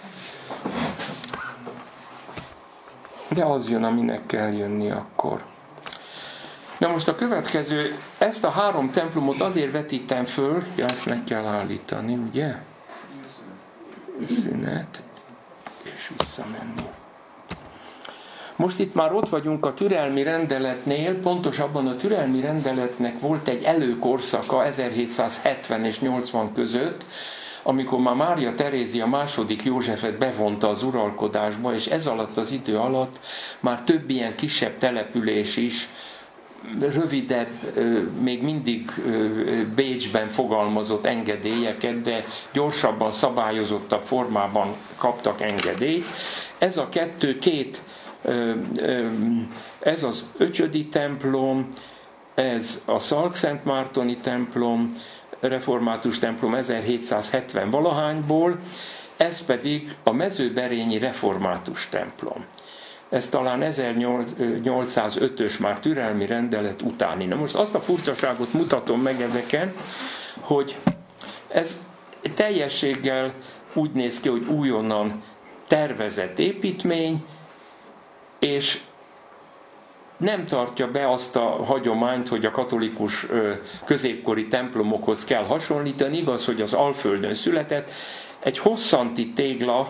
De az jön, aminek kell jönni akkor. Na most a következő, ezt a három templomot azért vetítem föl, ja, ezt meg kell állítani, ugye? Szünet, és is visszamenni. Most itt már ott vagyunk a türelmi rendeletnél, pontosabban a türelmi rendeletnek volt egy előkorszaka ezerhétszázhetven és nyolcvan között, amikor már Mária Terézia második Józsefet bevonta az uralkodásba, és ez alatt az idő alatt már több ilyen kisebb település is, rövidebb, még mindig Bécsben fogalmazott engedélyeket, de gyorsabban, szabályozottabb formában kaptak engedélyt. Ez a kettő, két, ez az öcsödi templom, ez a Szalkszentmártoni templom, református templom ezerhétszázhetven valahányból, ez pedig a mezőberényi református templom. Ez talán ezernyolcszázötös már türelmi rendelet utáni. Na most azt a furcsaságot mutatom meg ezeken, hogy ez teljességgel úgy néz ki, hogy újonnan tervezett építmény, és nem tartja be azt a hagyományt, hogy a katolikus középkori templomokhoz kell hasonlítani. Igaz, hogy az Alföldön született. Egy hosszanti tégla,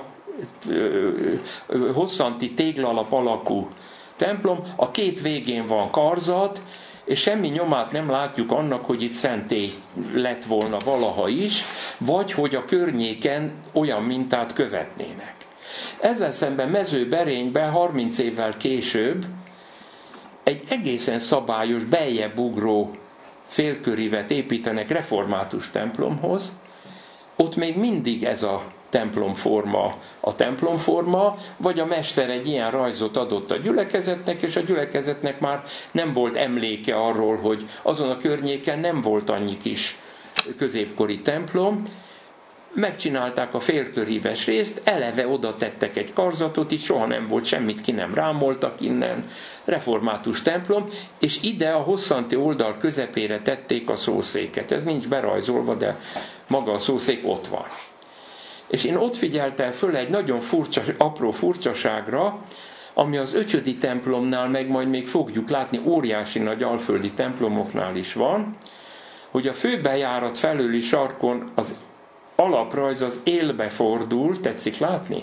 hosszanti téglalap alakú templom, a két végén van karzat, és semmi nyomát nem látjuk annak, hogy itt szentély lett volna valaha is, vagy hogy a környéken olyan mintát követnének. Ezzel szemben Mezőberényben harminc évvel később egy egészen szabályos, beljebb ugró félkörívet építenek református templomhoz. Ott még mindig ez a templomforma a templomforma, vagy a mester egy ilyen rajzot adott a gyülekezetnek, és a gyülekezetnek már nem volt emléke arról, hogy azon a környéken nem volt annyi kis középkori templom. Megcsinálták a félköríves részt, eleve oda tettek egy karzatot, itt soha nem volt semmit, ki nem rámoltak innen, református templom, és ide a hosszanti oldal közepére tették a szószéket. Ez nincs berajzolva, de maga a szószék ott van. És én ott figyeltem föl egy nagyon furcsa, apró furcsaságra, ami az öcsödi templomnál, meg majd még fogjuk látni, óriási nagy alföldi templomoknál is van, hogy a főbejárat felőli sarkon az alaprajz az élbe fordul, tetszik látni?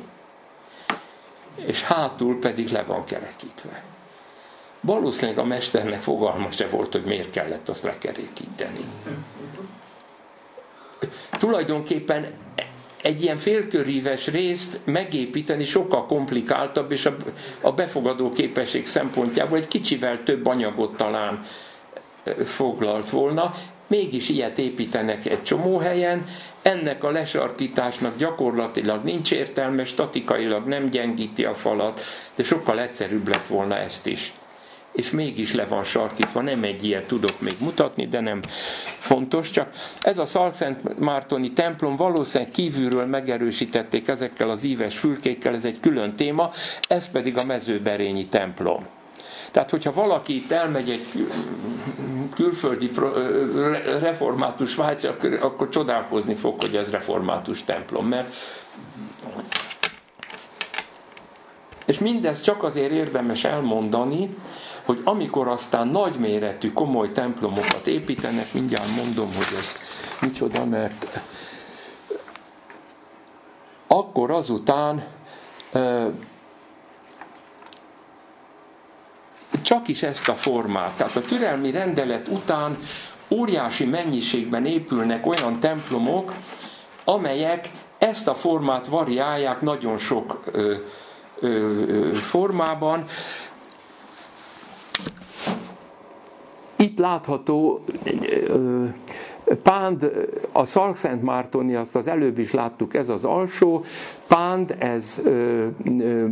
És hátul pedig le van kerekítve. Valószínűleg a mesternek fogalma se volt, hogy miért kellett azt lekerekíteni. Tulajdonképpen egy ilyen félköríves részt megépíteni sokkal komplikáltabb, és a, a befogadó képesség szempontjából egy kicsivel több anyagot talán foglalt volna. Mégis ilyet építenek egy csomó helyen, ennek a lesarkításnak gyakorlatilag nincs értelme, statikailag nem gyengíti a falat, de sokkal egyszerűbb lett volna ezt is. És mégis le van sarkítva, nem egy ilyet tudok még mutatni, de nem fontos, csak ez a Szalkszentmártoni templom valószínűleg kívülről megerősítették ezekkel az íves fülkékkel, ez egy külön téma, ez pedig a mezőberényi templom. Tehát, hogyha valaki itt elmegy egy külföldi református Svájc, akkor, akkor csodálkozni fog, hogy ez református templom. Mert... És mindez csak azért érdemes elmondani, hogy amikor aztán nagyméretű, komoly templomokat építenek, mindjárt mondom, hogy ez micsoda, mert akkor azután csak is ezt a formát. Tehát a türelmi rendelet után óriási mennyiségben épülnek olyan templomok, amelyek ezt a formát variálják nagyon sok ö, ö, formában. Itt látható ö, Pánd, a Szalkszentmártoni, azt az előbb is láttuk, ez az alsó, Pánd, ez ö, ö,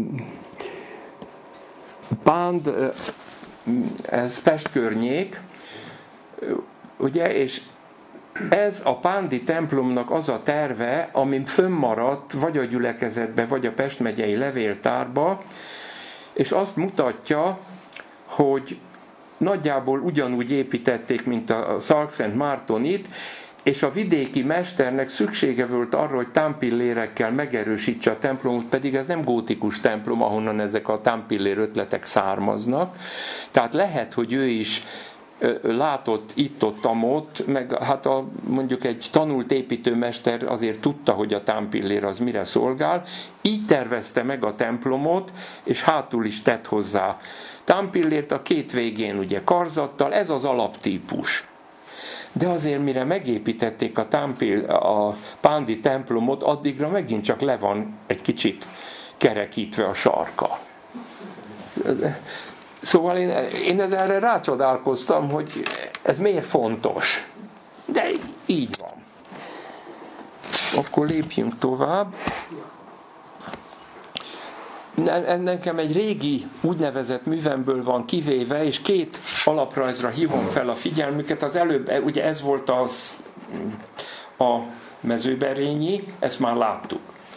Pánd, ez Pest környék, ugye, és ez a pándi templomnak az a terve, ami fönnmaradt vagy a gyülekezetbe, vagy a Pest megyei levéltárba, és azt mutatja, hogy nagyjából ugyanúgy építették, mint a Szalkszentmártonit, és a vidéki mesternek szüksége volt arra, hogy támpillérekkel megerősítse a templomot, pedig ez nem gótikus templom, ahonnan ezek a támpillér ötletek származnak. Tehát lehet, hogy ő is látott itt-ott, amott, meg hát a, mondjuk egy tanult építőmester azért tudta, hogy a támpillér az mire szolgál, így tervezte meg a templomot, és hátul is tett hozzá támpillért a két végén ugye karzattal, ez az alaptípus. De azért mire megépítették a, támpil, a pándi templomot, addigra megint csak le van egy kicsit kerekítve a sarka. Szóval én, én erre rácsodálkoztam, hogy ez miért fontos. De így van. Akkor lépjünk tovább. Nekem egy régi úgynevezett művemből van kivéve, és két alaprajzra hívom fel a figyelmüket. Az előbb, ugye ez volt az, a Mezőberényi, ezt már láttuk.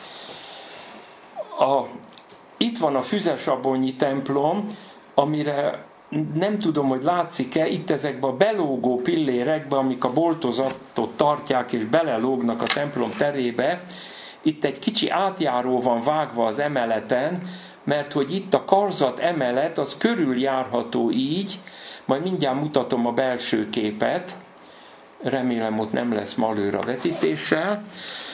A, itt van a Füzesabonyi templom, amire nem tudom, hogy látszik-e, itt ezekben a belógó pillérekben, amik a boltozatot tartják és belelógnak a templom terébe, itt egy kicsi átjáró van vágva az emeleten, mert hogy itt a karzat emelet az körüljárható így, majd mindjárt mutatom a belső képet, remélem ott nem lesz malőr a vetítéssel.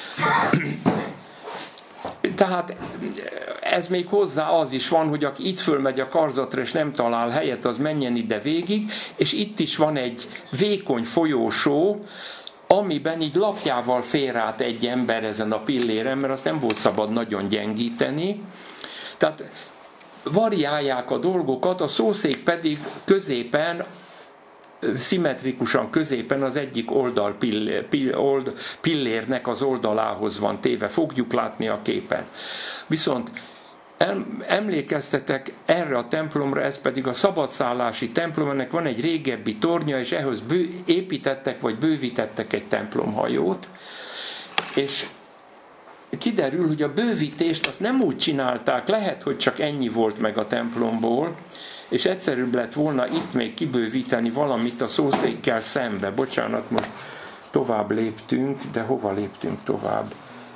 Tehát ez még hozzá az is van, hogy aki itt fölmegy a karzatra és nem talál helyet, az menjen ide végig, és itt is van egy vékony folyósó, amiben így lapjával fér át egy ember ezen a pilléren, mert azt nem volt szabad nagyon gyengíteni. Tehát variálják a dolgokat, a szószék pedig középen, szimmetrikusan középen az egyik oldal pillér, pill, pillérnek az oldalához van téve. Fogjuk látni a képen. Viszont emlékeztetek erre a templomra, ez pedig a szabadszállási templom, ennek van egy régebbi tornya, és ehhez bő, építettek vagy bővítettek egy templomhajót, és kiderül, hogy a bővítést azt nem úgy csinálták, lehet, hogy csak ennyi volt meg a templomból, és egyszerűbb lett volna itt még kibővíteni valamit a szószékkel szembe. Bocsánat, most tovább léptünk, de hova léptünk tovább?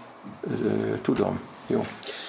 Tudom, jó.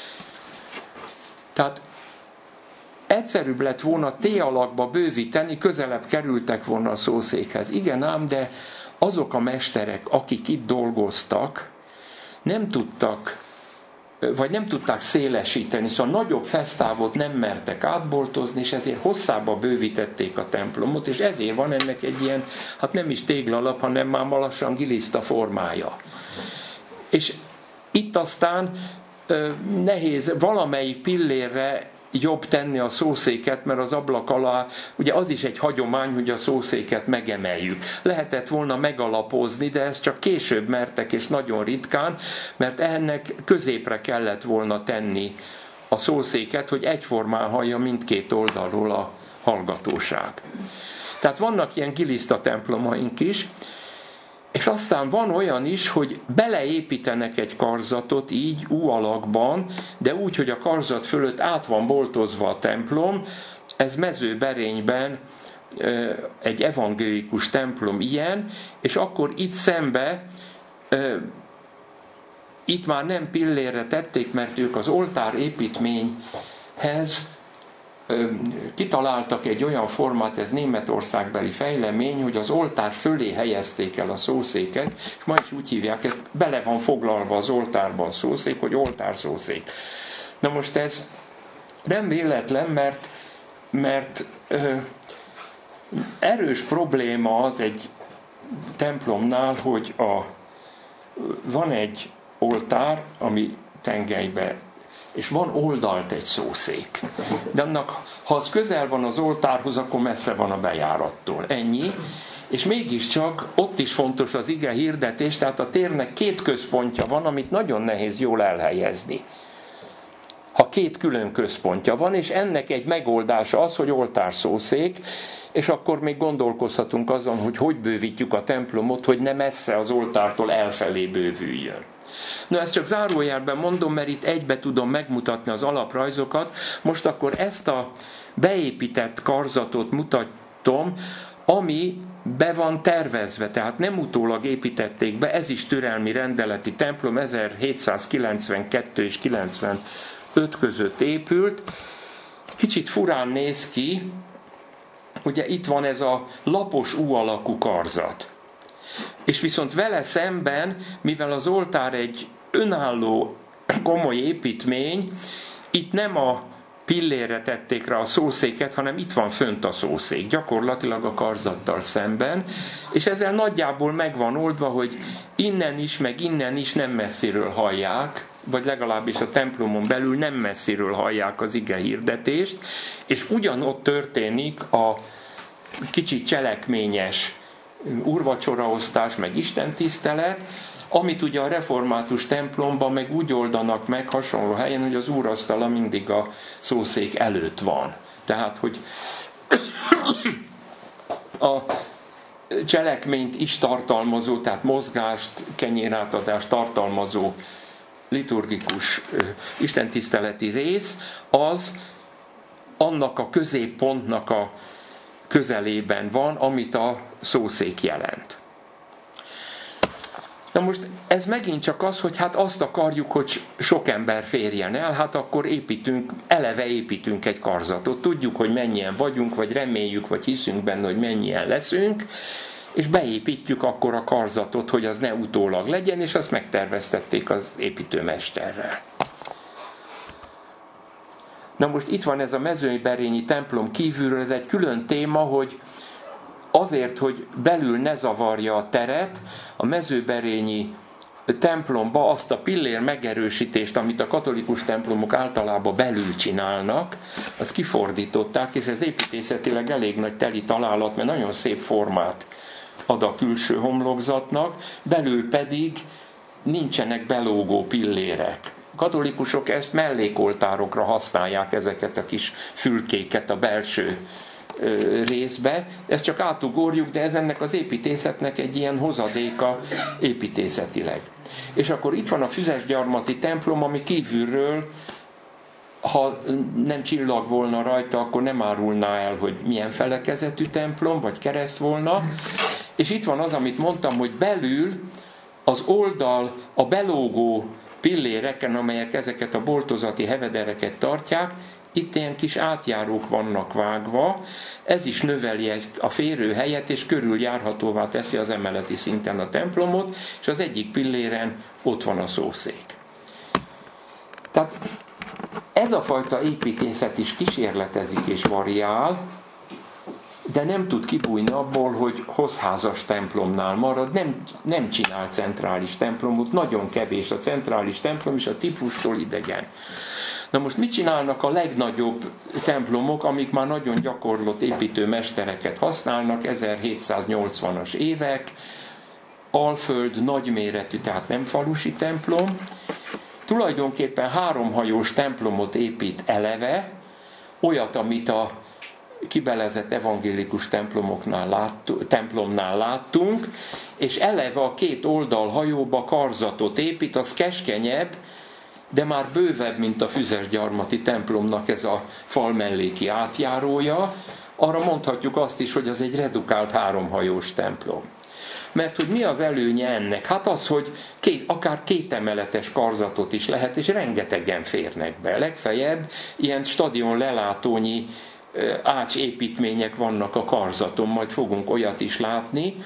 Tehát egyszerűbb lett volna T-alakba bővíteni, közelebb kerültek volna a szószékhez. Igen ám, de azok a mesterek, akik itt dolgoztak, nem tudtak, vagy nem tudták szélesíteni, szóval nagyobb fesztávot nem mertek átboltozni, és ezért hosszába bővítették a templomot, és ezért van ennek egy ilyen, hát nem is téglalap, hanem már lassan giliszta formája. És itt aztán nehéz valamelyik pillérre jobb tenni a szószéket, mert az ablak alá, ugye az is egy hagyomány, hogy a szószéket megemeljük. Lehetett volna megalapozni, de ezt csak később mertek, és nagyon ritkán, mert ennek középre kellett volna tenni a szószéket, hogy egyformán hallja mindkét oldalról a hallgatóság. Tehát vannak ilyen giliszta templomaink is, és aztán van olyan is, hogy beleépítenek egy karzatot így U alakban, de úgy, hogy a karzat fölött át van boltozva a templom. Ez Mezőberényben egy evangélikus templom ilyen, és akkor itt szembe, itt már nem pillérre tették, mert ők az oltár építményhez kitaláltak egy olyan formát, ez németországbeli fejlemény, hogy az oltár fölé helyezték el a szószéket, és ma is úgy hívják, ezt bele van foglalva az oltárban a szószék, hogy oltárszószék. Na most ez nem véletlen, mert, mert ö, erős probléma az egy templomnál, hogy a, van egy oltár, ami tengelybe, és van oldalt egy szószék. De annak, ha az közel van az oltárhoz, akkor messze van a bejárattól. Ennyi. És mégiscsak ott is fontos az ige hirdetés, tehát a térnek két központja van, amit nagyon nehéz jól elhelyezni. Ha két külön központja van, és ennek egy megoldása az, hogy oltárszószék, és akkor még gondolkozhatunk azon, hogy hogy bővítjük a templomot, hogy ne messze az oltártól elfelé bővüljön. Na, ezt csak zárójelben mondom, mert itt egybe tudom megmutatni az alaprajzokat. Most akkor ezt a beépített karzatot mutatom, ami be van tervezve, tehát nem utólag építették be, ez is türelmi rendeleti templom, ezerhétszázkilencvenkettő és kilencvenöt között épült. Kicsit furán néz ki, ugye itt van ez a lapos U alakú karzat. És viszont vele szemben, mivel az oltár egy önálló, komoly építmény, itt nem a pillérre tették rá a szószéket, hanem itt van fönt a szószék, gyakorlatilag a karzattal szemben, és ezzel nagyjából meg van oldva, hogy innen is, meg innen is nem messziről hallják, vagy legalábbis a templomon belül nem messziről hallják az ige hirdetést, és ugyanott történik a kicsit cselekményes úrvacsoraosztás, meg istentisztelet, amit ugye a református templomban meg úgy oldanak meg hasonló helyen, hogy az úrasztala mindig a szószék előtt van. Tehát, hogy a cselekményt is tartalmazó, tehát mozgást, kenyérátadást tartalmazó liturgikus istentiszteleti rész, az annak a középpontnak a közelében van, amit a szószék jelent. Na most ez megint csak az, hogy hát azt akarjuk, hogy sok ember férjen el, hát akkor építünk, eleve építünk egy karzatot. Tudjuk, hogy mennyien vagyunk, vagy reméljük, vagy hiszünk benne, hogy mennyien leszünk, és beépítjük akkor a karzatot, hogy az ne utólag legyen, és azt megterveztették az építőmesterrel. Na most itt van ez a mezőberényi templom kívülről, ez egy külön téma, hogy azért, hogy belül ne zavarja a teret, a mezőberényi templomba azt a pillér megerősítést, amit a katolikus templomok általában belül csinálnak, azt kifordították, és ez építészetileg elég nagy teli találat, mert nagyon szép formát ad a külső homlokzatnak, belül pedig nincsenek belógó pillérek. A katolikusok ezt mellékoltárokra használják, ezeket a kis fülkéket a belső részbe. Ezt csak átugorjuk, de ez ennek az építészetnek egy ilyen hozadéka építészetileg. És akkor itt van a Füzesgyarmati templom, ami kívülről, ha nem csillag volna rajta, akkor nem árulná el, hogy milyen felekezetű templom, vagy kereszt volna. És itt van az, amit mondtam, hogy belül az oldal, a belógó pilléreken, amelyek ezeket a boltozati hevedereket tartják, itt ilyen kis átjárók vannak vágva, ez is növeli a férőhelyet, és körüljárhatóvá teszi az emeleti szinten a templomot, és az egyik pilléren ott van a szószék. Tehát ez a fajta építészet is kísérletezik és variál, de nem tud kibújni abból, hogy hozházas templomnál marad, nem, nem csinál centrális templomot, nagyon kevés a centrális templom, és a típustól idegen. Na most mit csinálnak a legnagyobb templomok, amik már nagyon gyakorlott építőmestereket használnak, ezerhétszáznyolcvanas évek, Alföld nagyméretű, tehát nem falusi templom, tulajdonképpen háromhajós templomot épít eleve, olyat, amit a kibelezett evangélikus templomoknál láttu, templomnál láttunk, és eleve a két oldal hajóba karzatot épít, az keskenyebb, de már bővebb, mint a Füzesgyarmati templomnak ez a falmelléki átjárója. Arra mondhatjuk azt is, hogy az egy redukált háromhajós templom. Mert hogy mi az előnye ennek? Hát az, hogy két, akár két emeletes karzatot is lehet, és rengetegen férnek be. Legfeljebb ilyen stadion lelátónyi ácsépítmények vannak a karzaton, majd fogunk olyat is látni.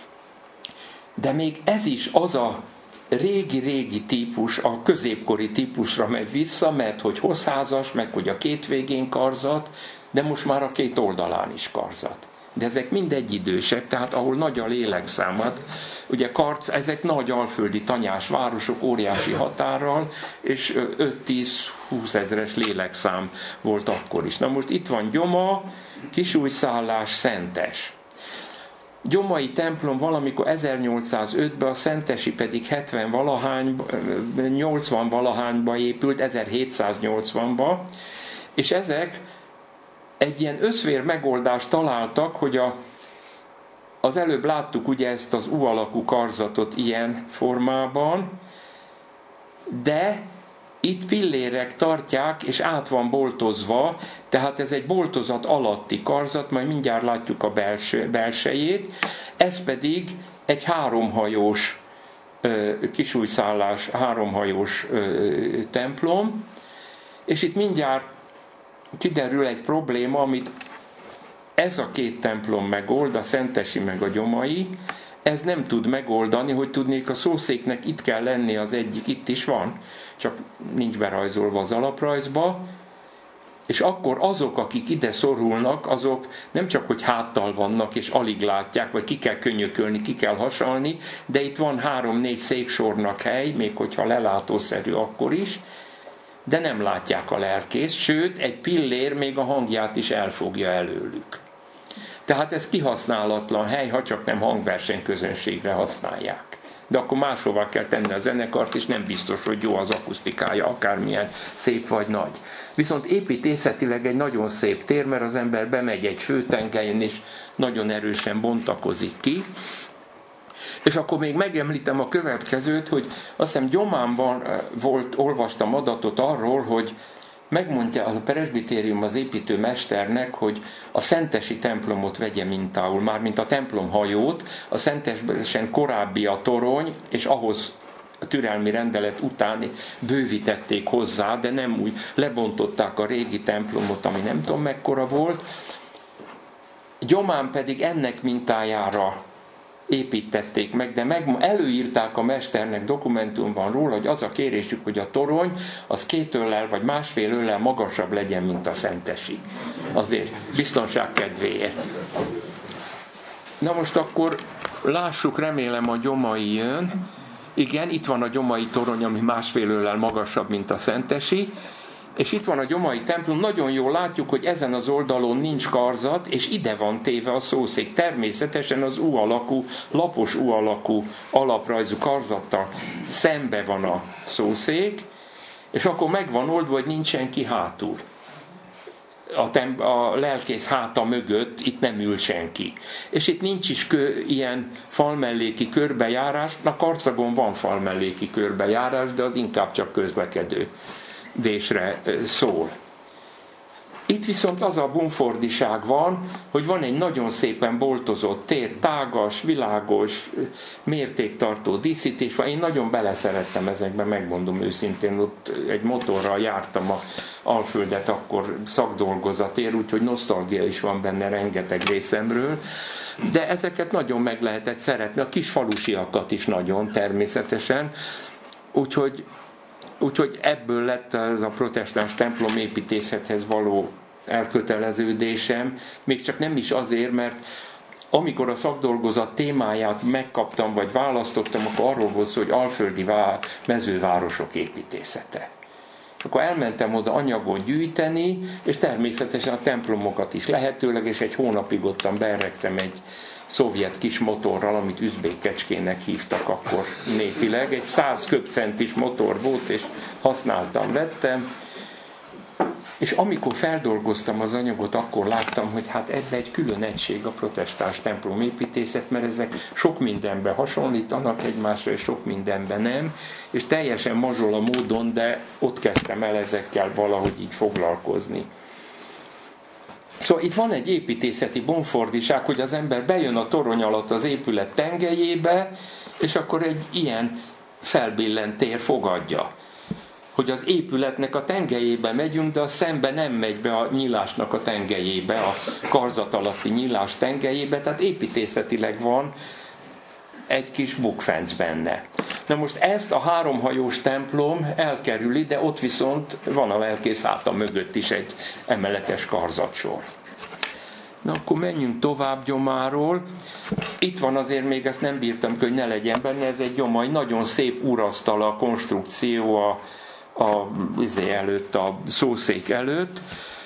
De még ez is az a régi-régi típus, a középkori típusra megy vissza, mert hogy hozházas, meg hogy a két végén karzat, de most már a két oldalán is karzat. De ezek mind egyidősek, tehát ahol nagy a lélekszámat, ugye Karc, ezek nagy alföldi tanyás városok, óriási határral, és öt-tíz-húsz ezres lélekszám volt akkor is. Na most itt van Gyoma, Kisújszállás, Szentes. Gyomai templom valamikor ezernyolcszázötben, a szentesi pedig hetven valahány, nyolcvan valahányba épült, ezerhétszáznyolcvanba, és ezek egy ilyen összvér megoldást találtak, hogy a, az előbb láttuk ugye ezt az U alakú karzatot ilyen formában, de itt pillérek tartják, és át van boltozva, tehát ez egy boltozat alatti karzat, majd mindjárt látjuk a belső, belsejét, ez pedig egy háromhajós Kisújszállás, háromhajós templom, és itt mindjárt kiderül egy probléma, amit ez a két templom megold, a szentesi meg a gyomai, ez nem tud megoldani, hogy tudnék a szószéknek itt kell lenni, az egyik itt is van, csak nincs berajzolva az alaprajzba, és akkor azok, akik ide szorulnak, azok nem csak, hogy háttal vannak, és alig látják, vagy ki kell könyökölni, ki kell hasalni, de itt van három-négy széksornak hely, még hogyha lelátószerű akkor is, de nem látják a lelkészt, sőt, egy pillér még a hangját is elfogja előlük. Tehát ez kihasználatlan hely, ha csak nem hangversenyközönségre használják. De akkor máshova kell tenni a zenekart, és nem biztos, hogy jó az akusztikája, akármilyen szép vagy nagy. Viszont építészetileg egy nagyon szép tér, mert az ember bemegy egy főtengelyen, és nagyon erősen bontakozik ki. És akkor még megemlítem a következőt, hogy azt hiszem Gyománban volt, olvastam adatot arról, hogy megmondja a presbitérium az építőmesternek, hogy a szentesi templomot vegye mintául, mármint a templomhajót, a szentesen korábbi a torony, és ahhoz a türelmi rendelet után bővítették hozzá, de nem úgy, lebontották a régi templomot, ami nem tudom mekkora volt. Gyomán pedig ennek mintájára építették meg, de meg, előírták a mesternek, dokumentum van róla, hogy az a kérésük, hogy a torony az két öllel vagy másfél öllel magasabb legyen, mint a szentesi. Azért biztonság kedvéért. Na most akkor lássuk, remélem a gyomai jön. Igen, itt van a gyomai torony, ami másfél öllel magasabb, mint a szentesi. És itt van a gyomai templom, nagyon jól látjuk, hogy ezen az oldalon nincs karzat, és ide van téve a szószék. Természetesen az U alakú, lapos U alakú alaprajzú karzattal szembe van a szószék, és akkor meg van oldva, hogy nincs senki hátul. A, tem- a lelkész háta mögött itt nem ül senki. És itt nincs is kö, ilyen falmelléki körbejárás, na Karcagon van falmelléki körbejárás, de az inkább csak közlekedő désre szól. Itt viszont az a bumfordiság van, hogy van egy nagyon szépen boltozott tér, tágas, világos, mértéktartó díszítés van. Én nagyon beleszerettem ezekbe, megmondom őszintén, ott egy motorral jártam a Alföldet, akkor szakdolgozatért, úgyhogy nosztalgia is van benne rengeteg részemről, de ezeket nagyon meg lehetett szeretni, a kis falusiakat is nagyon természetesen, úgyhogy Úgyhogy ebből lett ez a protestáns templom építészethez való elköteleződésem, még csak nem is azért, mert amikor a szakdolgozat témáját megkaptam, vagy választottam, akkor arról volt szó, hogy alföldi mezővárosok építészete. És akkor elmentem oda anyagot gyűjteni, és természetesen a templomokat is lehetőleg, és egy hónapig ottan beeregtem egy szovjet kis motorral, amit üzbék kecskének hívtak akkor népileg. Egy száz köbcentis motor volt, és használtam, vettem. És amikor feldolgoztam az anyagot, akkor láttam, hogy hát ebben egy külön egység a protestáns templomépítészet, mert ezek sok mindenben hasonlítanak egymásra, és sok mindenben nem, és teljesen mazsola módon, de ott kezdtem el ezekkel valahogy így foglalkozni. Szóval itt van egy építészeti bonfordiság, hogy az ember bejön a torony alatt az épület tengelyébe, és akkor egy ilyen felbillent tér fogadja. Hogy az épületnek a tengelyébe megyünk, de a szembe nem megy be a nyílásnak a tengelyébe, a karzat alatti nyílás tengelyébe, tehát építészetileg van egy kis bukfenc benne. Na most ezt a háromhajós templom elkerüli, de ott viszont van a lelkész háta mögött is egy emeletes karzatsor. Na akkor menjünk tovább Gyomáról. Itt van azért, még ezt nem bírtam, hogy ne legyen benne, ez egy gyomai, nagyon szép úrasztal a konstrukció a, a, izé előtt, a szószék előtt.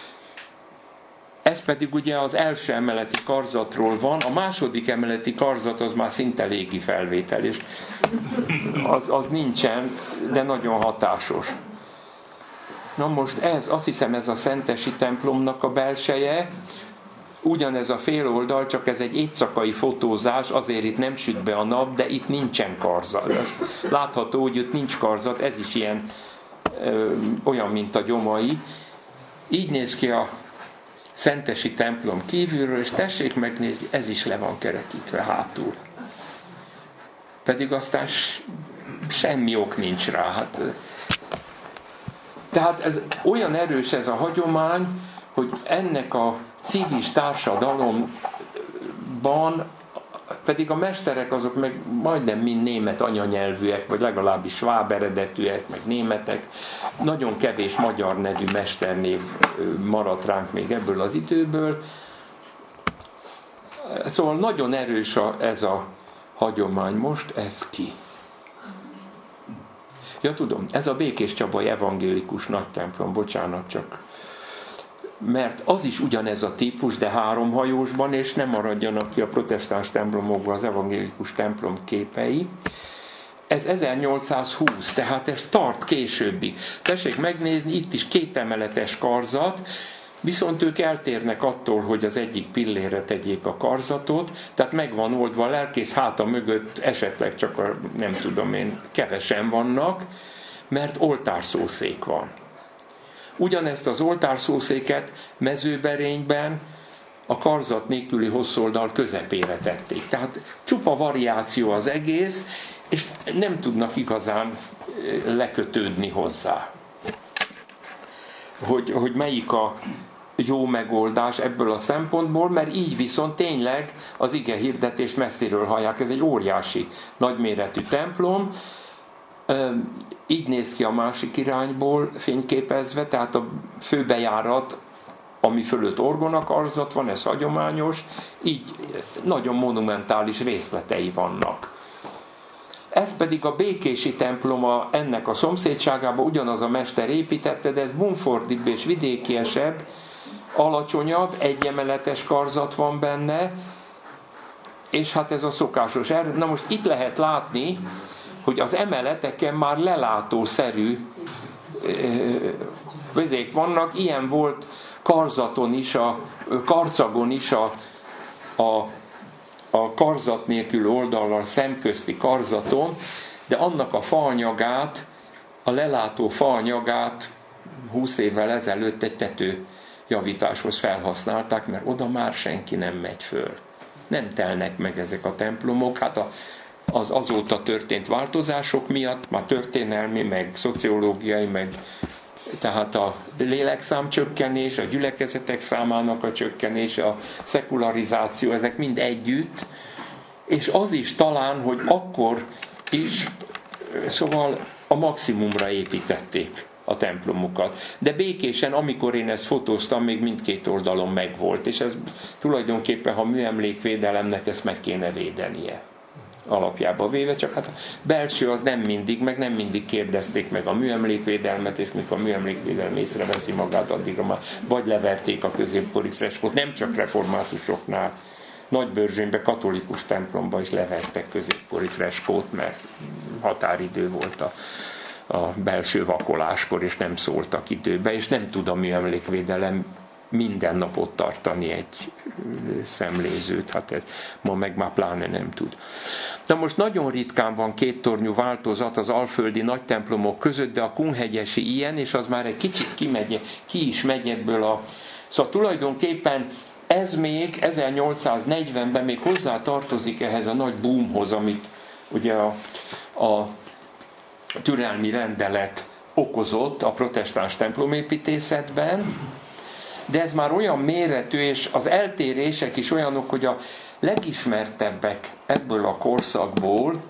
Ez pedig ugye az első emeleti karzatról van, a második emeleti karzat az már szinte légi felvétel, és az, az nincsen, de nagyon hatásos. Na most ez, azt hiszem ez a szentesi templomnak a belseje, ugyanez a fél oldal, csak ez egy éjszakai fotózás, azért itt nem süt be a nap, de itt nincsen karzat. Ez látható, hogy itt nincs karzat, ez is ilyen ö, olyan, mint a gyomai. Így néz ki a szentesi templom kívülről, és tessék megnézni, ez is le van kerekítve hátul. Pedig aztán semmi ok nincs rá. Hát, tehát ez olyan erős ez a hagyomány, hogy ennek a civis társadalomban pedig a mesterek azok meg majdnem mind német anyanyelvűek, vagy legalábbis sváb eredetűek, meg németek. Nagyon kevés magyar nevű mesternév maradt ránk még ebből az időből. Szóval nagyon erős a, ez a hagyomány. Most ez ki? Ja, tudom, ez a Békés Csabai evangélikus nagy templom, bocsánat csak. Mert az is ugyanez a típus, de háromhajósban, és nem maradjanak ki a protestáns templomokban az evangélikus templom képei. Ez ezernyolcszázhúsz, tehát ez tart későbbig. Tessék megnézni, itt is két emeletes karzat, viszont ők eltérnek attól, hogy az egyik pillérre tegyék a karzatot, tehát meg van oldva, a lelkész háta mögött esetleg csak a, nem tudom én, kevesen vannak, mert oltárszószék van. Ugyanezt az oltárszószéket Mezőberényben a karzat nélküli hosszoldal közepére tették. Tehát csupa variáció az egész, és nem tudnak igazán lekötődni hozzá. Hogy, hogy melyik a jó megoldás ebből a szempontból, mert így viszont tényleg az ige hirdetést messziről hallják. Ez egy óriási, nagyméretű templom. Így néz ki a másik irányból fényképezve, tehát a főbejárat, ami fölött orgonakarzat van, ez hagyományos, így nagyon monumentális részletei vannak. Ez pedig a békési temploma, ennek a szomszédságában ugyanaz a mester építette, de ez bumfordibb és vidékiesebb, alacsonyabb, egyemeletes karzat van benne, és hát ez a szokásos. Na most itt lehet látni, hogy az emeleteken már lelátószerű vizék vannak, ilyen volt karzaton is, a karcagon is a, a, a karzat nélkül oldallal szemközti karzaton, de annak a faanyagát, a lelátó faanyagát húsz évvel ezelőtt egy tetőjavításhoz felhasználták, mert oda már senki nem megy föl. Nem telnek meg ezek a templomok, hát a az azóta történt változások miatt, már történelmi, meg szociológiai, meg tehát a lélekszám csökkenés, a gyülekezetek számának a csökkenés, a szekularizáció, ezek mind együtt, és az is talán, hogy akkor is, szóval a maximumra építették a templomokat. De békésen, amikor én ezt fotóztam, még mindkét oldalon megvolt, és ez tulajdonképpen, ha műemlékvédelemnek ezt meg kéne védenie. Alapjába véve, csak hát a belső az nem mindig, meg nem mindig kérdezték meg a műemlékvédelmet, és mikor a műemlékvédelem észreveszi magát, addigra már vagy leverték a középkori freskót, nem csak reformátusoknál, Nagybörzsönyben, katolikus templomban is levertek középkori freskót, mert határidő volt a, a belső vakoláskor, és nem szóltak időbe, és nem tud a műemlékvédelem minden nap ott tartani egy szemlézőt, hát ez ma meg már pláne nem tud. Na most nagyon ritkán van kéttornyú változat az alföldi nagytemplomok között, de a kunhegyesi ilyen, és az már egy kicsit kimegy, ki is megy ebből a... Szóval tulajdonképpen ez még ezernyolcszáznegyvenben még hozzá tartozik ehhez a nagy boomhoz, amit ugye a, a türelmi rendelet okozott a protestáns templomépítészetben, de ez már olyan méretű, és az eltérések is olyanok, hogy a legismertebbek ebből a korszakból,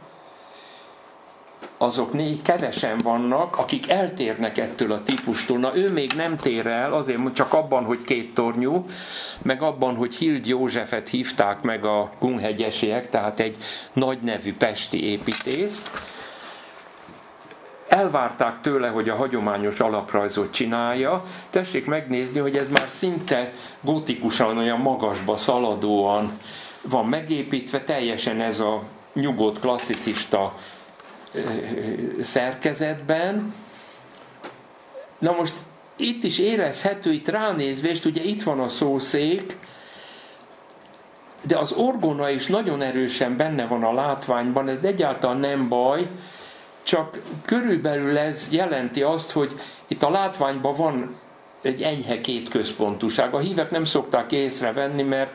azok négy kevesen vannak, akik eltérnek ettől a típustól. Na ő még nem tér el, azért csak abban, hogy két tornyú, meg abban, hogy Hild Józsefet hívták meg a kunhegyesiek, tehát egy nagy nevű pesti építészt. Elvárták tőle, hogy a hagyományos alaprajzot csinálja. Tessék megnézni, hogy ez már szinte gótikusan, olyan magasba szaladóan van megépítve, teljesen ez a nyugodt klasszicista szerkezetben. Na most itt is érezhető, itt ránézvést, ugye itt van a szószék, de az orgona is nagyon erősen benne van a látványban, ez egyáltalán nem baj, csak körülbelül ez jelenti azt, hogy itt a látványban van egy enyhe kétközpontúság. A hívek nem szokták észrevenni, mert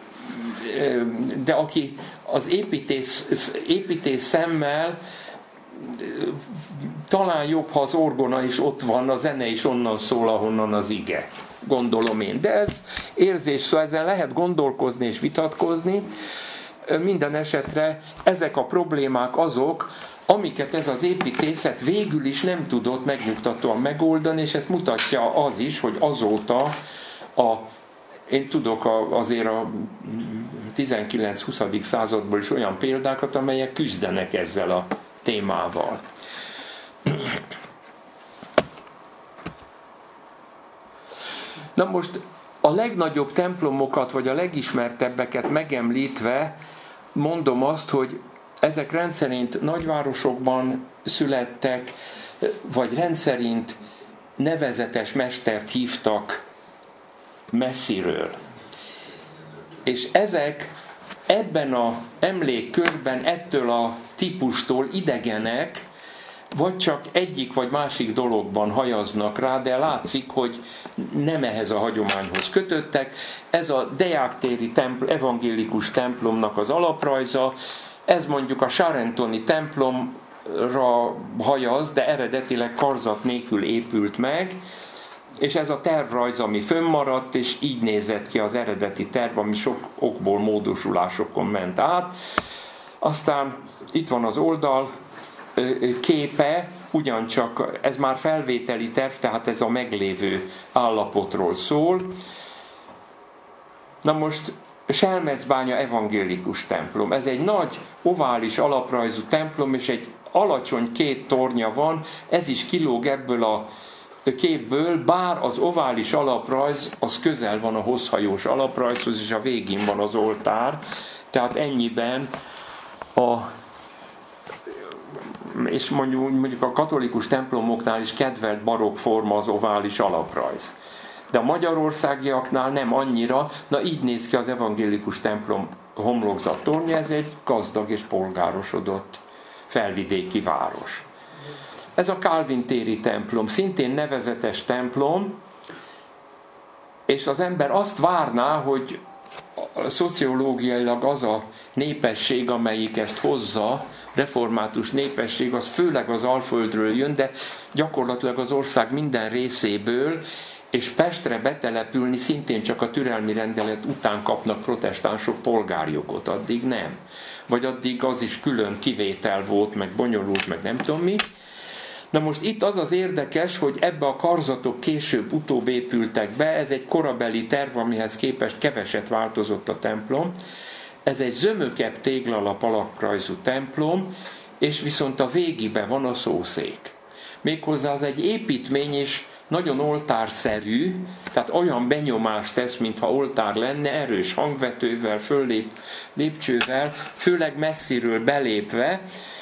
de aki az építés, építés szemmel talán jobb, ha az orgona is ott van, a zene is onnan szól, ahonnan az ige. Gondolom én. De ez érzés, szóval ezzel lehet gondolkozni és vitatkozni. Minden esetre ezek a problémák azok, amiket ez az építészet végül is nem tudott megnyugtatóan megoldani, és ezt mutatja az is, hogy azóta a, én tudok a, azért a tizenkilenc-huszadik századból is olyan példákat, amelyek küzdenek ezzel a témával. Na most a legnagyobb templomokat, vagy a legismertebbeket megemlítve mondom azt, hogy ezek rendszerint nagyvárosokban születtek, vagy rendszerint nevezetes mestert hívtak messziről. És ezek ebben az emlékkörben ettől a típustól idegenek, vagy csak egyik vagy másik dologban hajaznak rá, de látszik, hogy nem ehhez a hagyományhoz kötöttek. Ez a deák-téri templ, evangélikus templomnak az alaprajza, ez mondjuk a Sarentoni templomra hajaz, de eredetileg karzat nélkül épült meg, és ez a tervrajz, ami fönnmaradt, és így nézett ki az eredeti terv, ami sok okból módosulásokon ment át. Aztán itt van az oldal képe, ugyancsak ez már felvételi terv, tehát ez a meglévő állapotról szól. Na most Selmecbánya evangélikus templom. Ez egy nagy, ovális alaprajzú templom, és egy alacsony két tornya van, ez is kilóg ebből a képből, bár az ovális alaprajz az közel van a hosszhajós alaprajzhoz, és a végén van az oltár, tehát ennyiben a és mondjuk, mondjuk a katolikus templomoknál is kedvelt barokk forma az ovális alaprajz. De a magyarországiaknál nem annyira, na így néz ki az evangélikus templom homlokzat tornya, ez egy gazdag és polgárosodott felvidéki város. Ez a Kálvin téri templom, szintén nevezetes templom, és az ember azt várná, hogy szociológiailag az a népesség, amelyik ezt hozza, református népesség, az főleg az Alföldről jön, de gyakorlatilag az ország minden részéből, és Pestre betelepülni szintén csak a türelmi rendelet után kapnak protestánsok polgárjogot, addig nem. Vagy addig az is külön kivétel volt, meg bonyolult, meg nem tudom mi. Na most itt az az érdekes, hogy ebbe a karzatok később utóbb épültek be, ez egy korabeli terv, amihez képest keveset változott a templom. Ez egy zömökebb téglalap alaprajzú templom, és viszont a végében van a szószék. Méghozzá az egy építmény, és nagyon oltárszerű, tehát olyan benyomást tesz, mintha oltár lenne, erős hangvetővel, föllép lépcsővel, főleg messziről belépve.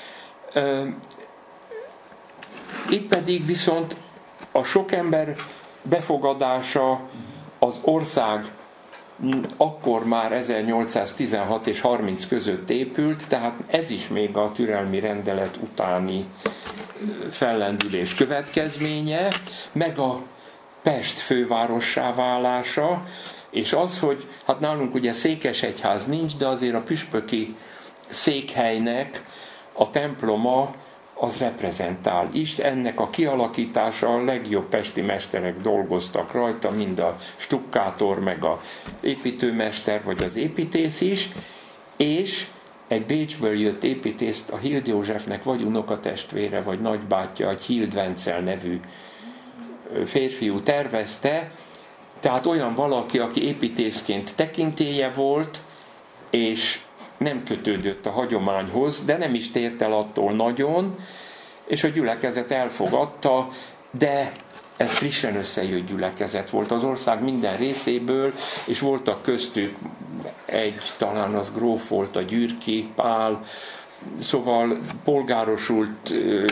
Itt pedig viszont a sok ember befogadása, az ország akkor már ezernyolcszáztizenhat és harminc között épült, tehát ez is még a türelmi rendelet utáni fellendülés következménye, meg a Pest fővárossá válása, és az, hogy hát nálunk ugye székesegyház nincs, de azért a püspöki székhelynek a temploma az reprezentál is. Ennek a kialakítása, a legjobb pesti mesterek dolgoztak rajta, mind a stukkátor, meg a építőmester, vagy az építész is, és egy Bécsből jött építészt a Hild Józsefnek vagy unokatestvére, vagy nagybátyja, egy Hild Vencel nevű férfiú tervezte, tehát olyan valaki, aki építészként tekintélye volt, és nem kötődött a hagyományhoz, de nem is tért el attól nagyon, és a gyülekezet elfogadta, de ez frissen összejött gyülekezet volt az ország minden részéből, és voltak köztük egy, talán az gróf volt, a Gyürki Pál, szóval polgárosult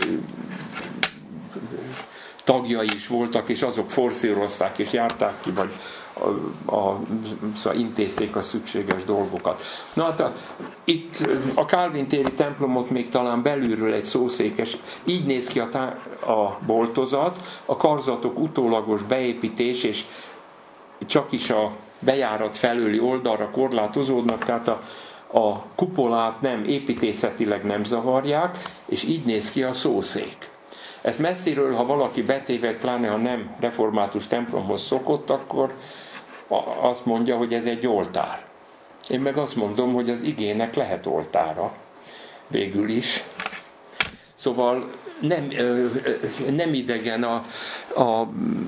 tagjai is voltak, és azok forszírozták, és járták ki, vagy a, a, szóval intézték a szükséges dolgokat. Na hát a, itt a Kálvin téri templomot még talán belülről egy szószékes, így néz ki a, tá, a boltozat, a karzatok utólagos beépítés, és csak is a bejárat felőli oldalra korlátozódnak, tehát a, a kupolát nem építészetileg nem zavarják, és így néz ki a szószék. Ez messziről, ha valaki betéved, pláne ha nem református templomhoz szokott, akkor azt mondja, hogy ez egy oltár. Én meg azt mondom, hogy az igének lehet oltára. Végül is. Szóval nem, nem idegen a, a,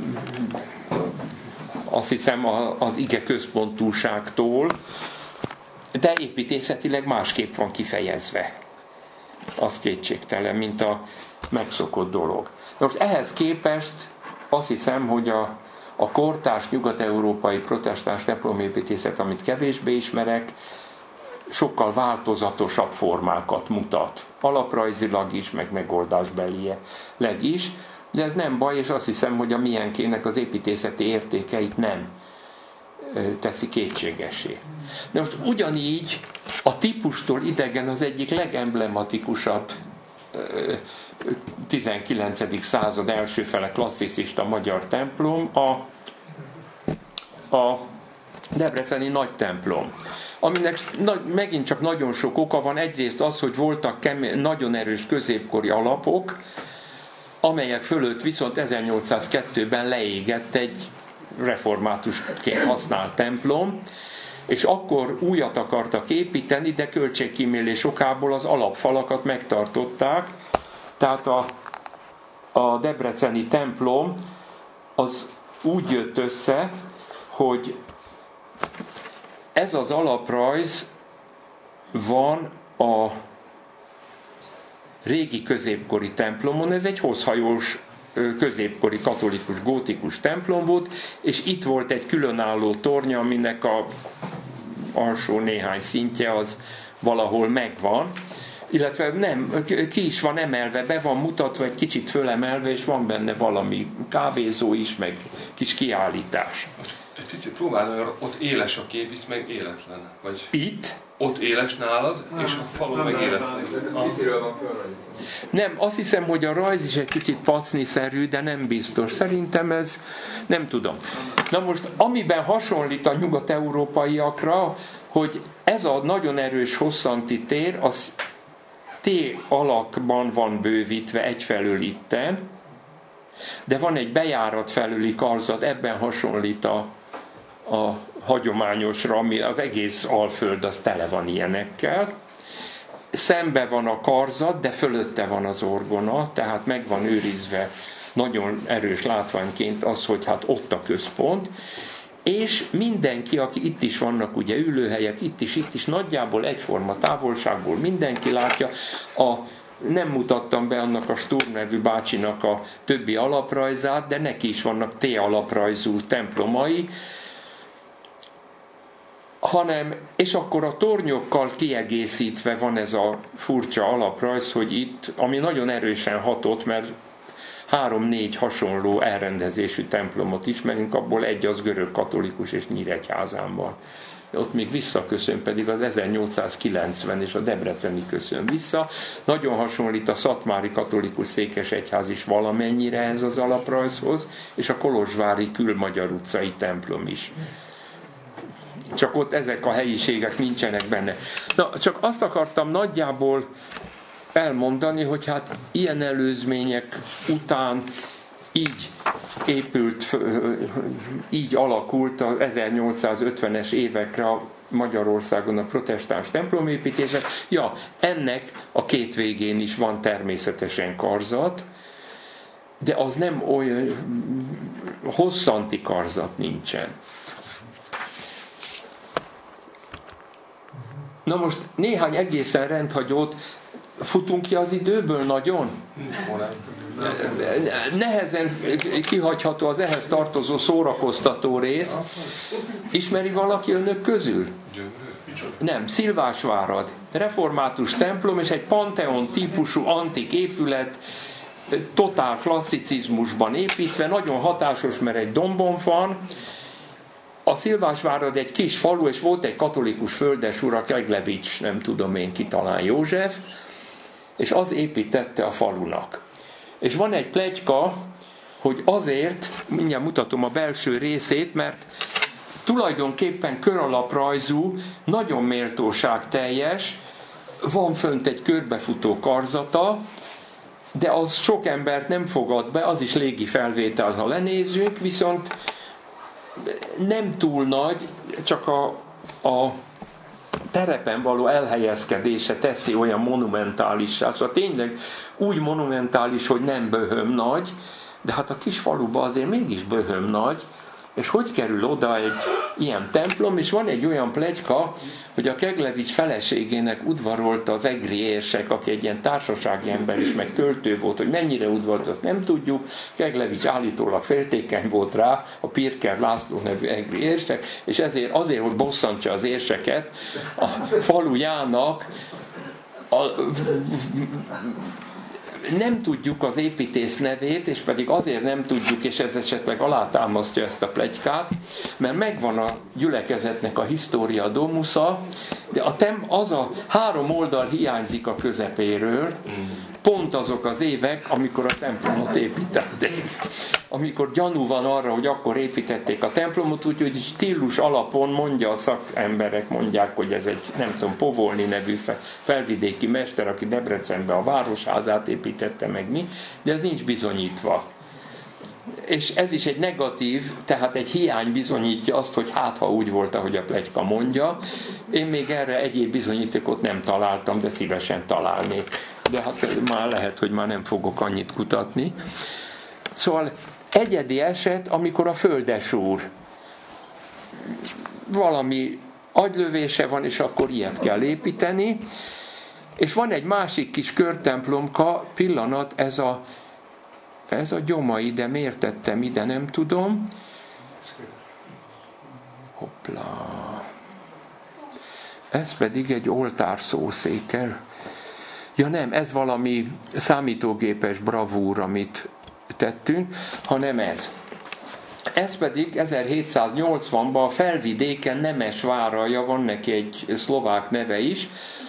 azt hiszem az ige központúságtól, de építészetileg másképp van kifejezve. Az kétségtelen, mint a megszokott dolog. Most ehhez képest azt hiszem, hogy a, a kortárs nyugat-európai protestáns templomépítészet, amit kevésbé ismerek, sokkal változatosabb formákat mutat. Alaprajzilag is, meg megoldásbelileg is, de ez nem baj, és azt hiszem, hogy a miénkének az építészeti értékeit nem teszi kétségessé. De most ugyanígy a típustól idegen az egyik legemblematikusabb tizenkilencedik század első fele klasszicista magyar templom, a, a debreceni nagy templom, aminek megint csak nagyon sok oka van. Egyrészt az, hogy voltak kemény, nagyon erős középkori alapok, amelyek fölött viszont ezernyolcszázkettőben leégett egy reformátusként használt templom, és akkor újat akartak építeni, de költségkímélés okából az alapfalakat megtartották. Tehát a, a debreceni templom az úgy jött össze, hogy ez az alaprajz van a régi középkori templomon, ez egy hosszhajós középkori katolikus gótikus templom volt, és itt volt egy különálló tornya, aminek a alsó néhány szintje az valahol megvan, illetve nem, ki is van emelve, be van mutatva, egy kicsit fölemelve, és van benne valami kávézó is, meg kis kiállítás. Egy picit próbálj, ott éles a kép, itt meg életlen. Vagy itt? Ott éles nálad, nem, és a falon meg életlen. Piciről van fölrajzolva. Nem, azt hiszem, hogy a rajz is egy kicsit pacniszerű, de nem biztos. Szerintem ez, nem tudom. Na most, amiben hasonlít a nyugat-európaiakra, hogy ez a nagyon erős hosszanti tér, az T alakban van bővítve egyfelől itten, de van egy bejárat felüli karzat, ebben hasonlít a, a hagyományosra, ami az egész Alföld az tele van ilyenekkel. Szembe van a karzat, de fölötte van az orgona, tehát meg van őrizve nagyon erős látványként az, hogy hát ott a központ, és mindenki, aki itt is vannak ugye ülőhelyek, itt is, itt is nagyjából egyforma távolságból mindenki látja. A, nem mutattam be annak a Sturm nevű bácsinak a többi alaprajzát, de neki is vannak T alaprajzú templomai, hanem, és akkor a tornyokkal kiegészítve van ez a furcsa alaprajz, hogy itt, ami nagyon erősen hatott, mert három-négy hasonló elrendezésű templomot ismerünk, abból egy az görög katolikus és Nyíregyházán van. Ott még visszaköszön, pedig az ezernyolcszázkilencven és a debreceni köszön vissza. Nagyon hasonlít a szatmári katolikus székesegyház is valamennyire ez az alaprajzhoz, és a kolozsvári Külmagyar utcai templom is. Csak ott ezek a helyiségek nincsenek benne. Na, csak azt akartam nagyjából elmondani, hogy hát ilyen előzmények után így épült, így alakult az ezernyolcszázötvenes évekre Magyarországon a protestáns templomépítészet. Ja, ennek a két végén is van természetesen karzat, de az nem olyan hosszanti karzat nincsen. Na most néhány egészen rendhagyót futunk ki az időből nagyon? Nehezen kihagyható az ehhez tartozó szórakoztató rész. Ismeri valaki önök közül? Nem, Szilvásvárad. Református templom és egy panteon típusú antik épület, totál klasszicizmusban építve, nagyon hatásos, mert egy dombon van. A Szilvásvárad egy kis falu, és volt egy katolikus földesúr, a Keglevics, nem tudom én ki, talán József, és az építette a falunak. És van egy pletyka, hogy azért, mindjárt mutatom a belső részét, mert tulajdonképpen köralaprajzú, nagyon méltóságteljes, van fönt egy körbefutó karzata, de az sok embert nem fogad be, az is légi felvétel, ha lenézünk, viszont nem túl nagy, csak a, a terepen való elhelyezkedése teszi olyan monumentálissá. Szóval tényleg úgy monumentális, hogy nem böhöm nagy, de hát a kis faluba azért mégis böhöm nagy, és hogy kerül oda egy ilyen templom, és van egy olyan pletyka, hogy a Keglevics feleségének udvarolta az egri érsek, aki egy ilyen társasági ember is, meg költő volt, hogy mennyire udvarolt, azt nem tudjuk. Keglevics állítólag féltékeny volt rá, a Pirker László nevű egri érsek, és ezért azért, hogy bosszantsa az érseket, a falujának a, nem tudjuk az építész nevét, és pedig azért nem tudjuk, és ez esetleg alátámasztja ezt a pletykát, mert megvan a gyülekezetnek a Historia Domusa, de a tem, az a három oldal hiányzik a közepéről, pont azok az évek, amikor a templomot építették. Amikor gyanú van arra, hogy akkor építették a templomot, úgyhogy stílus alapon mondja a szakemberek, mondják, hogy ez egy, nem tudom, Povolni nevű felvidéki mester, aki Debrecenben a városházát építette meg mi, de ez nincs bizonyítva. És ez is egy negatív, tehát egy hiány bizonyítja azt, hogy hát ha úgy volt, ahogy a pletyka mondja. Én még erre egyéb bizonyítékot nem találtam, de szívesen találnék. De hát már lehet, hogy már nem fogok annyit kutatni. Szóval egyedi eset, amikor a földesúr valami agylövése van, és akkor ilyet kell építeni. És van egy másik kis körtemplomka, pillanat, ez a, ez a Gyomai, de miért tettem ide, nem tudom. Hoppla. Ez pedig egy oltárszószékel. Ja nem, ez valami számítógépes bravúr, amit tettünk, hanem ez. Ez pedig ezerhétszáznyolcvanban a Felvidéken Nemesváralja, van neki egy szlovák neve is,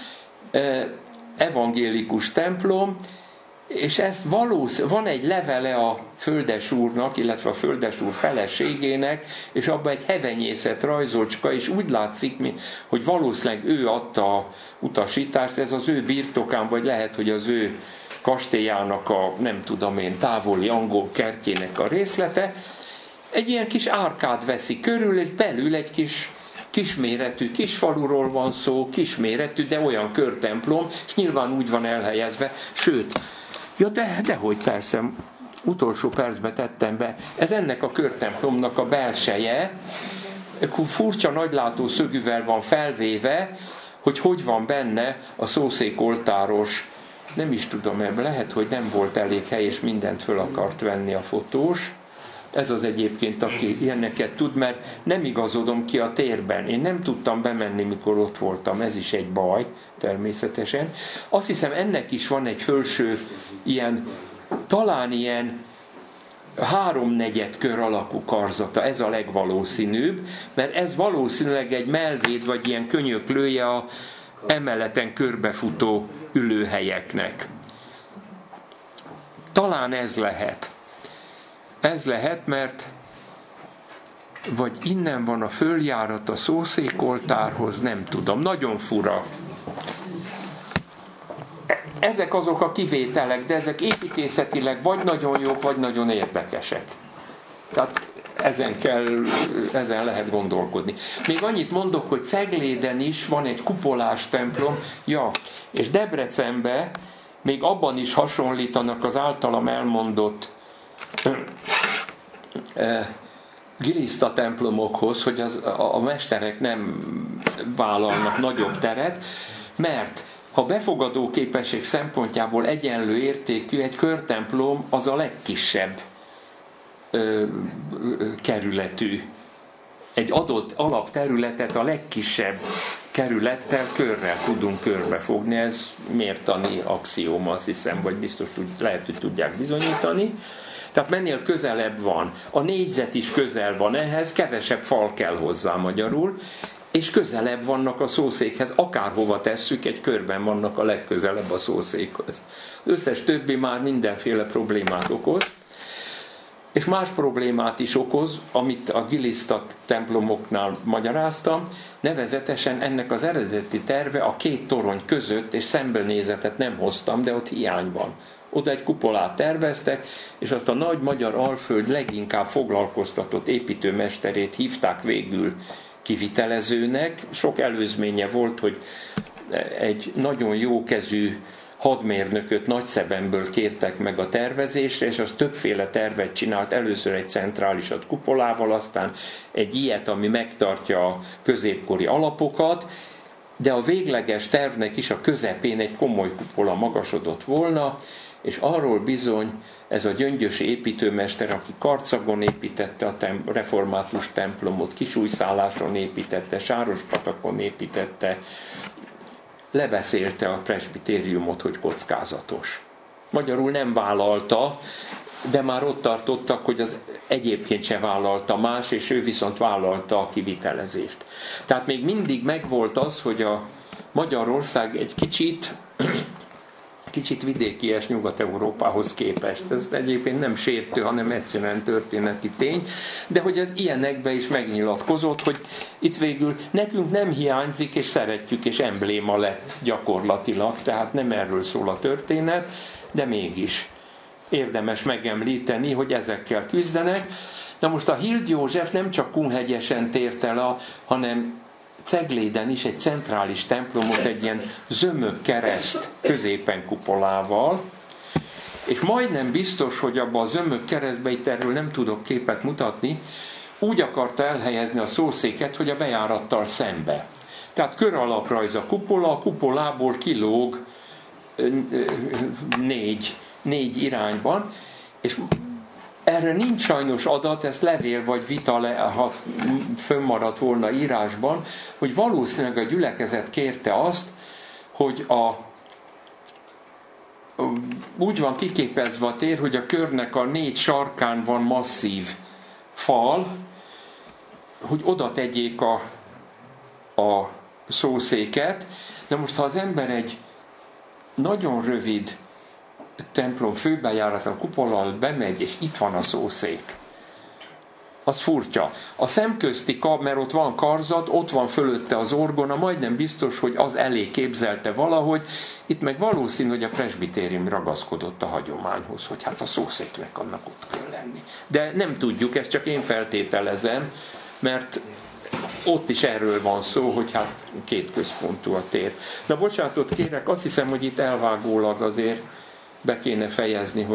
evangélikus templom, és ez valósz, van egy levele a földesúrnak, illetve a földesúr feleségének, és abban egy hevenyészet rajzolcska, és úgy látszik, hogy valószínűleg ő adta a utasítást, ez az ő birtokán, vagy lehet, hogy az ő kastélyának a, nem tudom én, távoli angol kertjének a részlete. Egy ilyen kis árkád veszi körül, és belül egy kis kisméretű kisfaluról van szó, kisméretű, de olyan körtemplom, és nyilván úgy van elhelyezve, sőt, ja de, dehogy persze, utolsó percbe tettem be, ez ennek a körtemplomnak a belseje, furcsa nagylátó szögűvel van felvéve, hogy hogy van benne a szószékoltáros, nem is tudom, ebben lehet, hogy nem volt elég hely, és mindent föl akart venni a fotós. Ez az egyébként, aki ilyeneket tud, mert nem igazodom ki a térben. Én nem tudtam bemenni, mikor ott voltam. Ez is egy baj, természetesen. Azt hiszem, ennek is van egy fölső ilyen, talán ilyen háromnegyed kör alakú karzata. Ez a legvalószínűbb, mert ez valószínűleg egy melvéd, vagy ilyen könyöklője a emeleten körbefutó ülőhelyeknek. Talán ez lehet. Ez lehet, mert vagy innen van a följárat a szószékoltárhoz, nem tudom, nagyon fura. Ezek azok a kivételek, de ezek építészetileg vagy nagyon jók, vagy nagyon érdekesek. Tehát ezen kell, ezen lehet gondolkodni. Még annyit mondok, hogy Cegléden is van egy kupolás templom, ja, és Debrecenben még abban is hasonlítanak az általam elmondott giliszta templomokhoz, hogy az, a, a mesterek nem vállalnak nagyobb teret, mert ha befogadó képesség szempontjából egyenlő értékű, egy körtemplom az a legkisebb ö, ö, kerületű. Egy adott alapterületet a legkisebb kerülettel, körrel tudunk körbefogni, ez mértani axióma, azt hiszem, vagy biztos tud, lehet, hogy tudják bizonyítani. Tehát mennél közelebb van, a négyzet is közel van ehhez, kevesebb fal kell hozzá magyarul, és közelebb vannak a szószékhez, akárhova tesszük, egy körben vannak a legközelebb a szószékhez. Az összes többi már mindenféle problémát okoz. és más problémát is okoz, amit a giliszta templomoknál magyaráztam, nevezetesen ennek az eredeti terve a két torony között, és szembenézetet nem hoztam, de ott hiány van. Oda egy kupolát terveztek, és azt a nagy magyar Alföld leginkább foglalkoztatott építőmesterét hívták végül kivitelezőnek. Sok előzménye volt, hogy egy nagyon jókezű hadmérnököt Nagyszebenből kértek meg a tervezésre, és az többféle tervet csinált, először egy centrálisat kupolával, aztán egy ilyet, ami megtartja a középkori alapokat, de a végleges tervnek is a közepén egy komoly kupola magasodott volna, és arról bizony ez a gyöngyösi építőmester, aki Karcagon építette a tem- református templomot, Kisújszálláson építette, Sárospatakon építette, lebeszélte a presbitériumot, hogy kockázatos. Magyarul nem vállalta, de már ott tartottak, hogy az egyébként se vállalta más, és ő viszont vállalta a kivitelezést. Tehát még mindig megvolt az, hogy a Magyarország egy kicsit, kicsit vidékies Nyugat-Európához képest. Ez egyébként nem sértő, hanem egyszerűen történeti tény, de hogy ez ilyenekben is megnyilatkozott, hogy itt végül nekünk nem hiányzik, és szeretjük, és embléma lett gyakorlatilag, tehát nem erről szól a történet, de mégis érdemes megemlíteni, hogy ezekkel küzdenek. Na most a Hild József nem csak Kunhegyesen tért el, hanem Cegléden is egy centrális templomot, egy ilyen zömök kereszt középen kupolával, és majdnem biztos, hogy abban a zömök keresztbe, itt erről nem tudok képet mutatni, úgy akarta elhelyezni a szószéket, hogy a bejárattal szembe. Tehát kör alaprajz a kupola, a kupolából kilóg négy, négy irányban, és erre nincs sajnos adat, ez levél vagy vita, le, ha fönnmaradt volna írásban, hogy valószínűleg a gyülekezet kérte azt, hogy a, úgy van kiképezve a tér, hogy a körnek a négy sarkán van masszív fal, hogy oda tegyék a, a szószéket, de most ha az ember egy nagyon rövid templom főbejáraton kupolal bemegy, és itt van a szószék, az furcsa. A szemközti kar, mert ott van karzat, ott van fölötte az orgona, majdnem biztos, hogy az elé képzelte valahogy, itt meg valószínű, hogy a presbitérium ragaszkodott a hagyományhoz, hogy hát a szószéknek annak ott kell lenni. De nem tudjuk, ezt csak én feltételezem, mert ott is erről van szó, hogy hát két központú a tér. Na bocsánatot kérek, azt hiszem, hogy itt elvágólag azért be kéne fejezni, hogy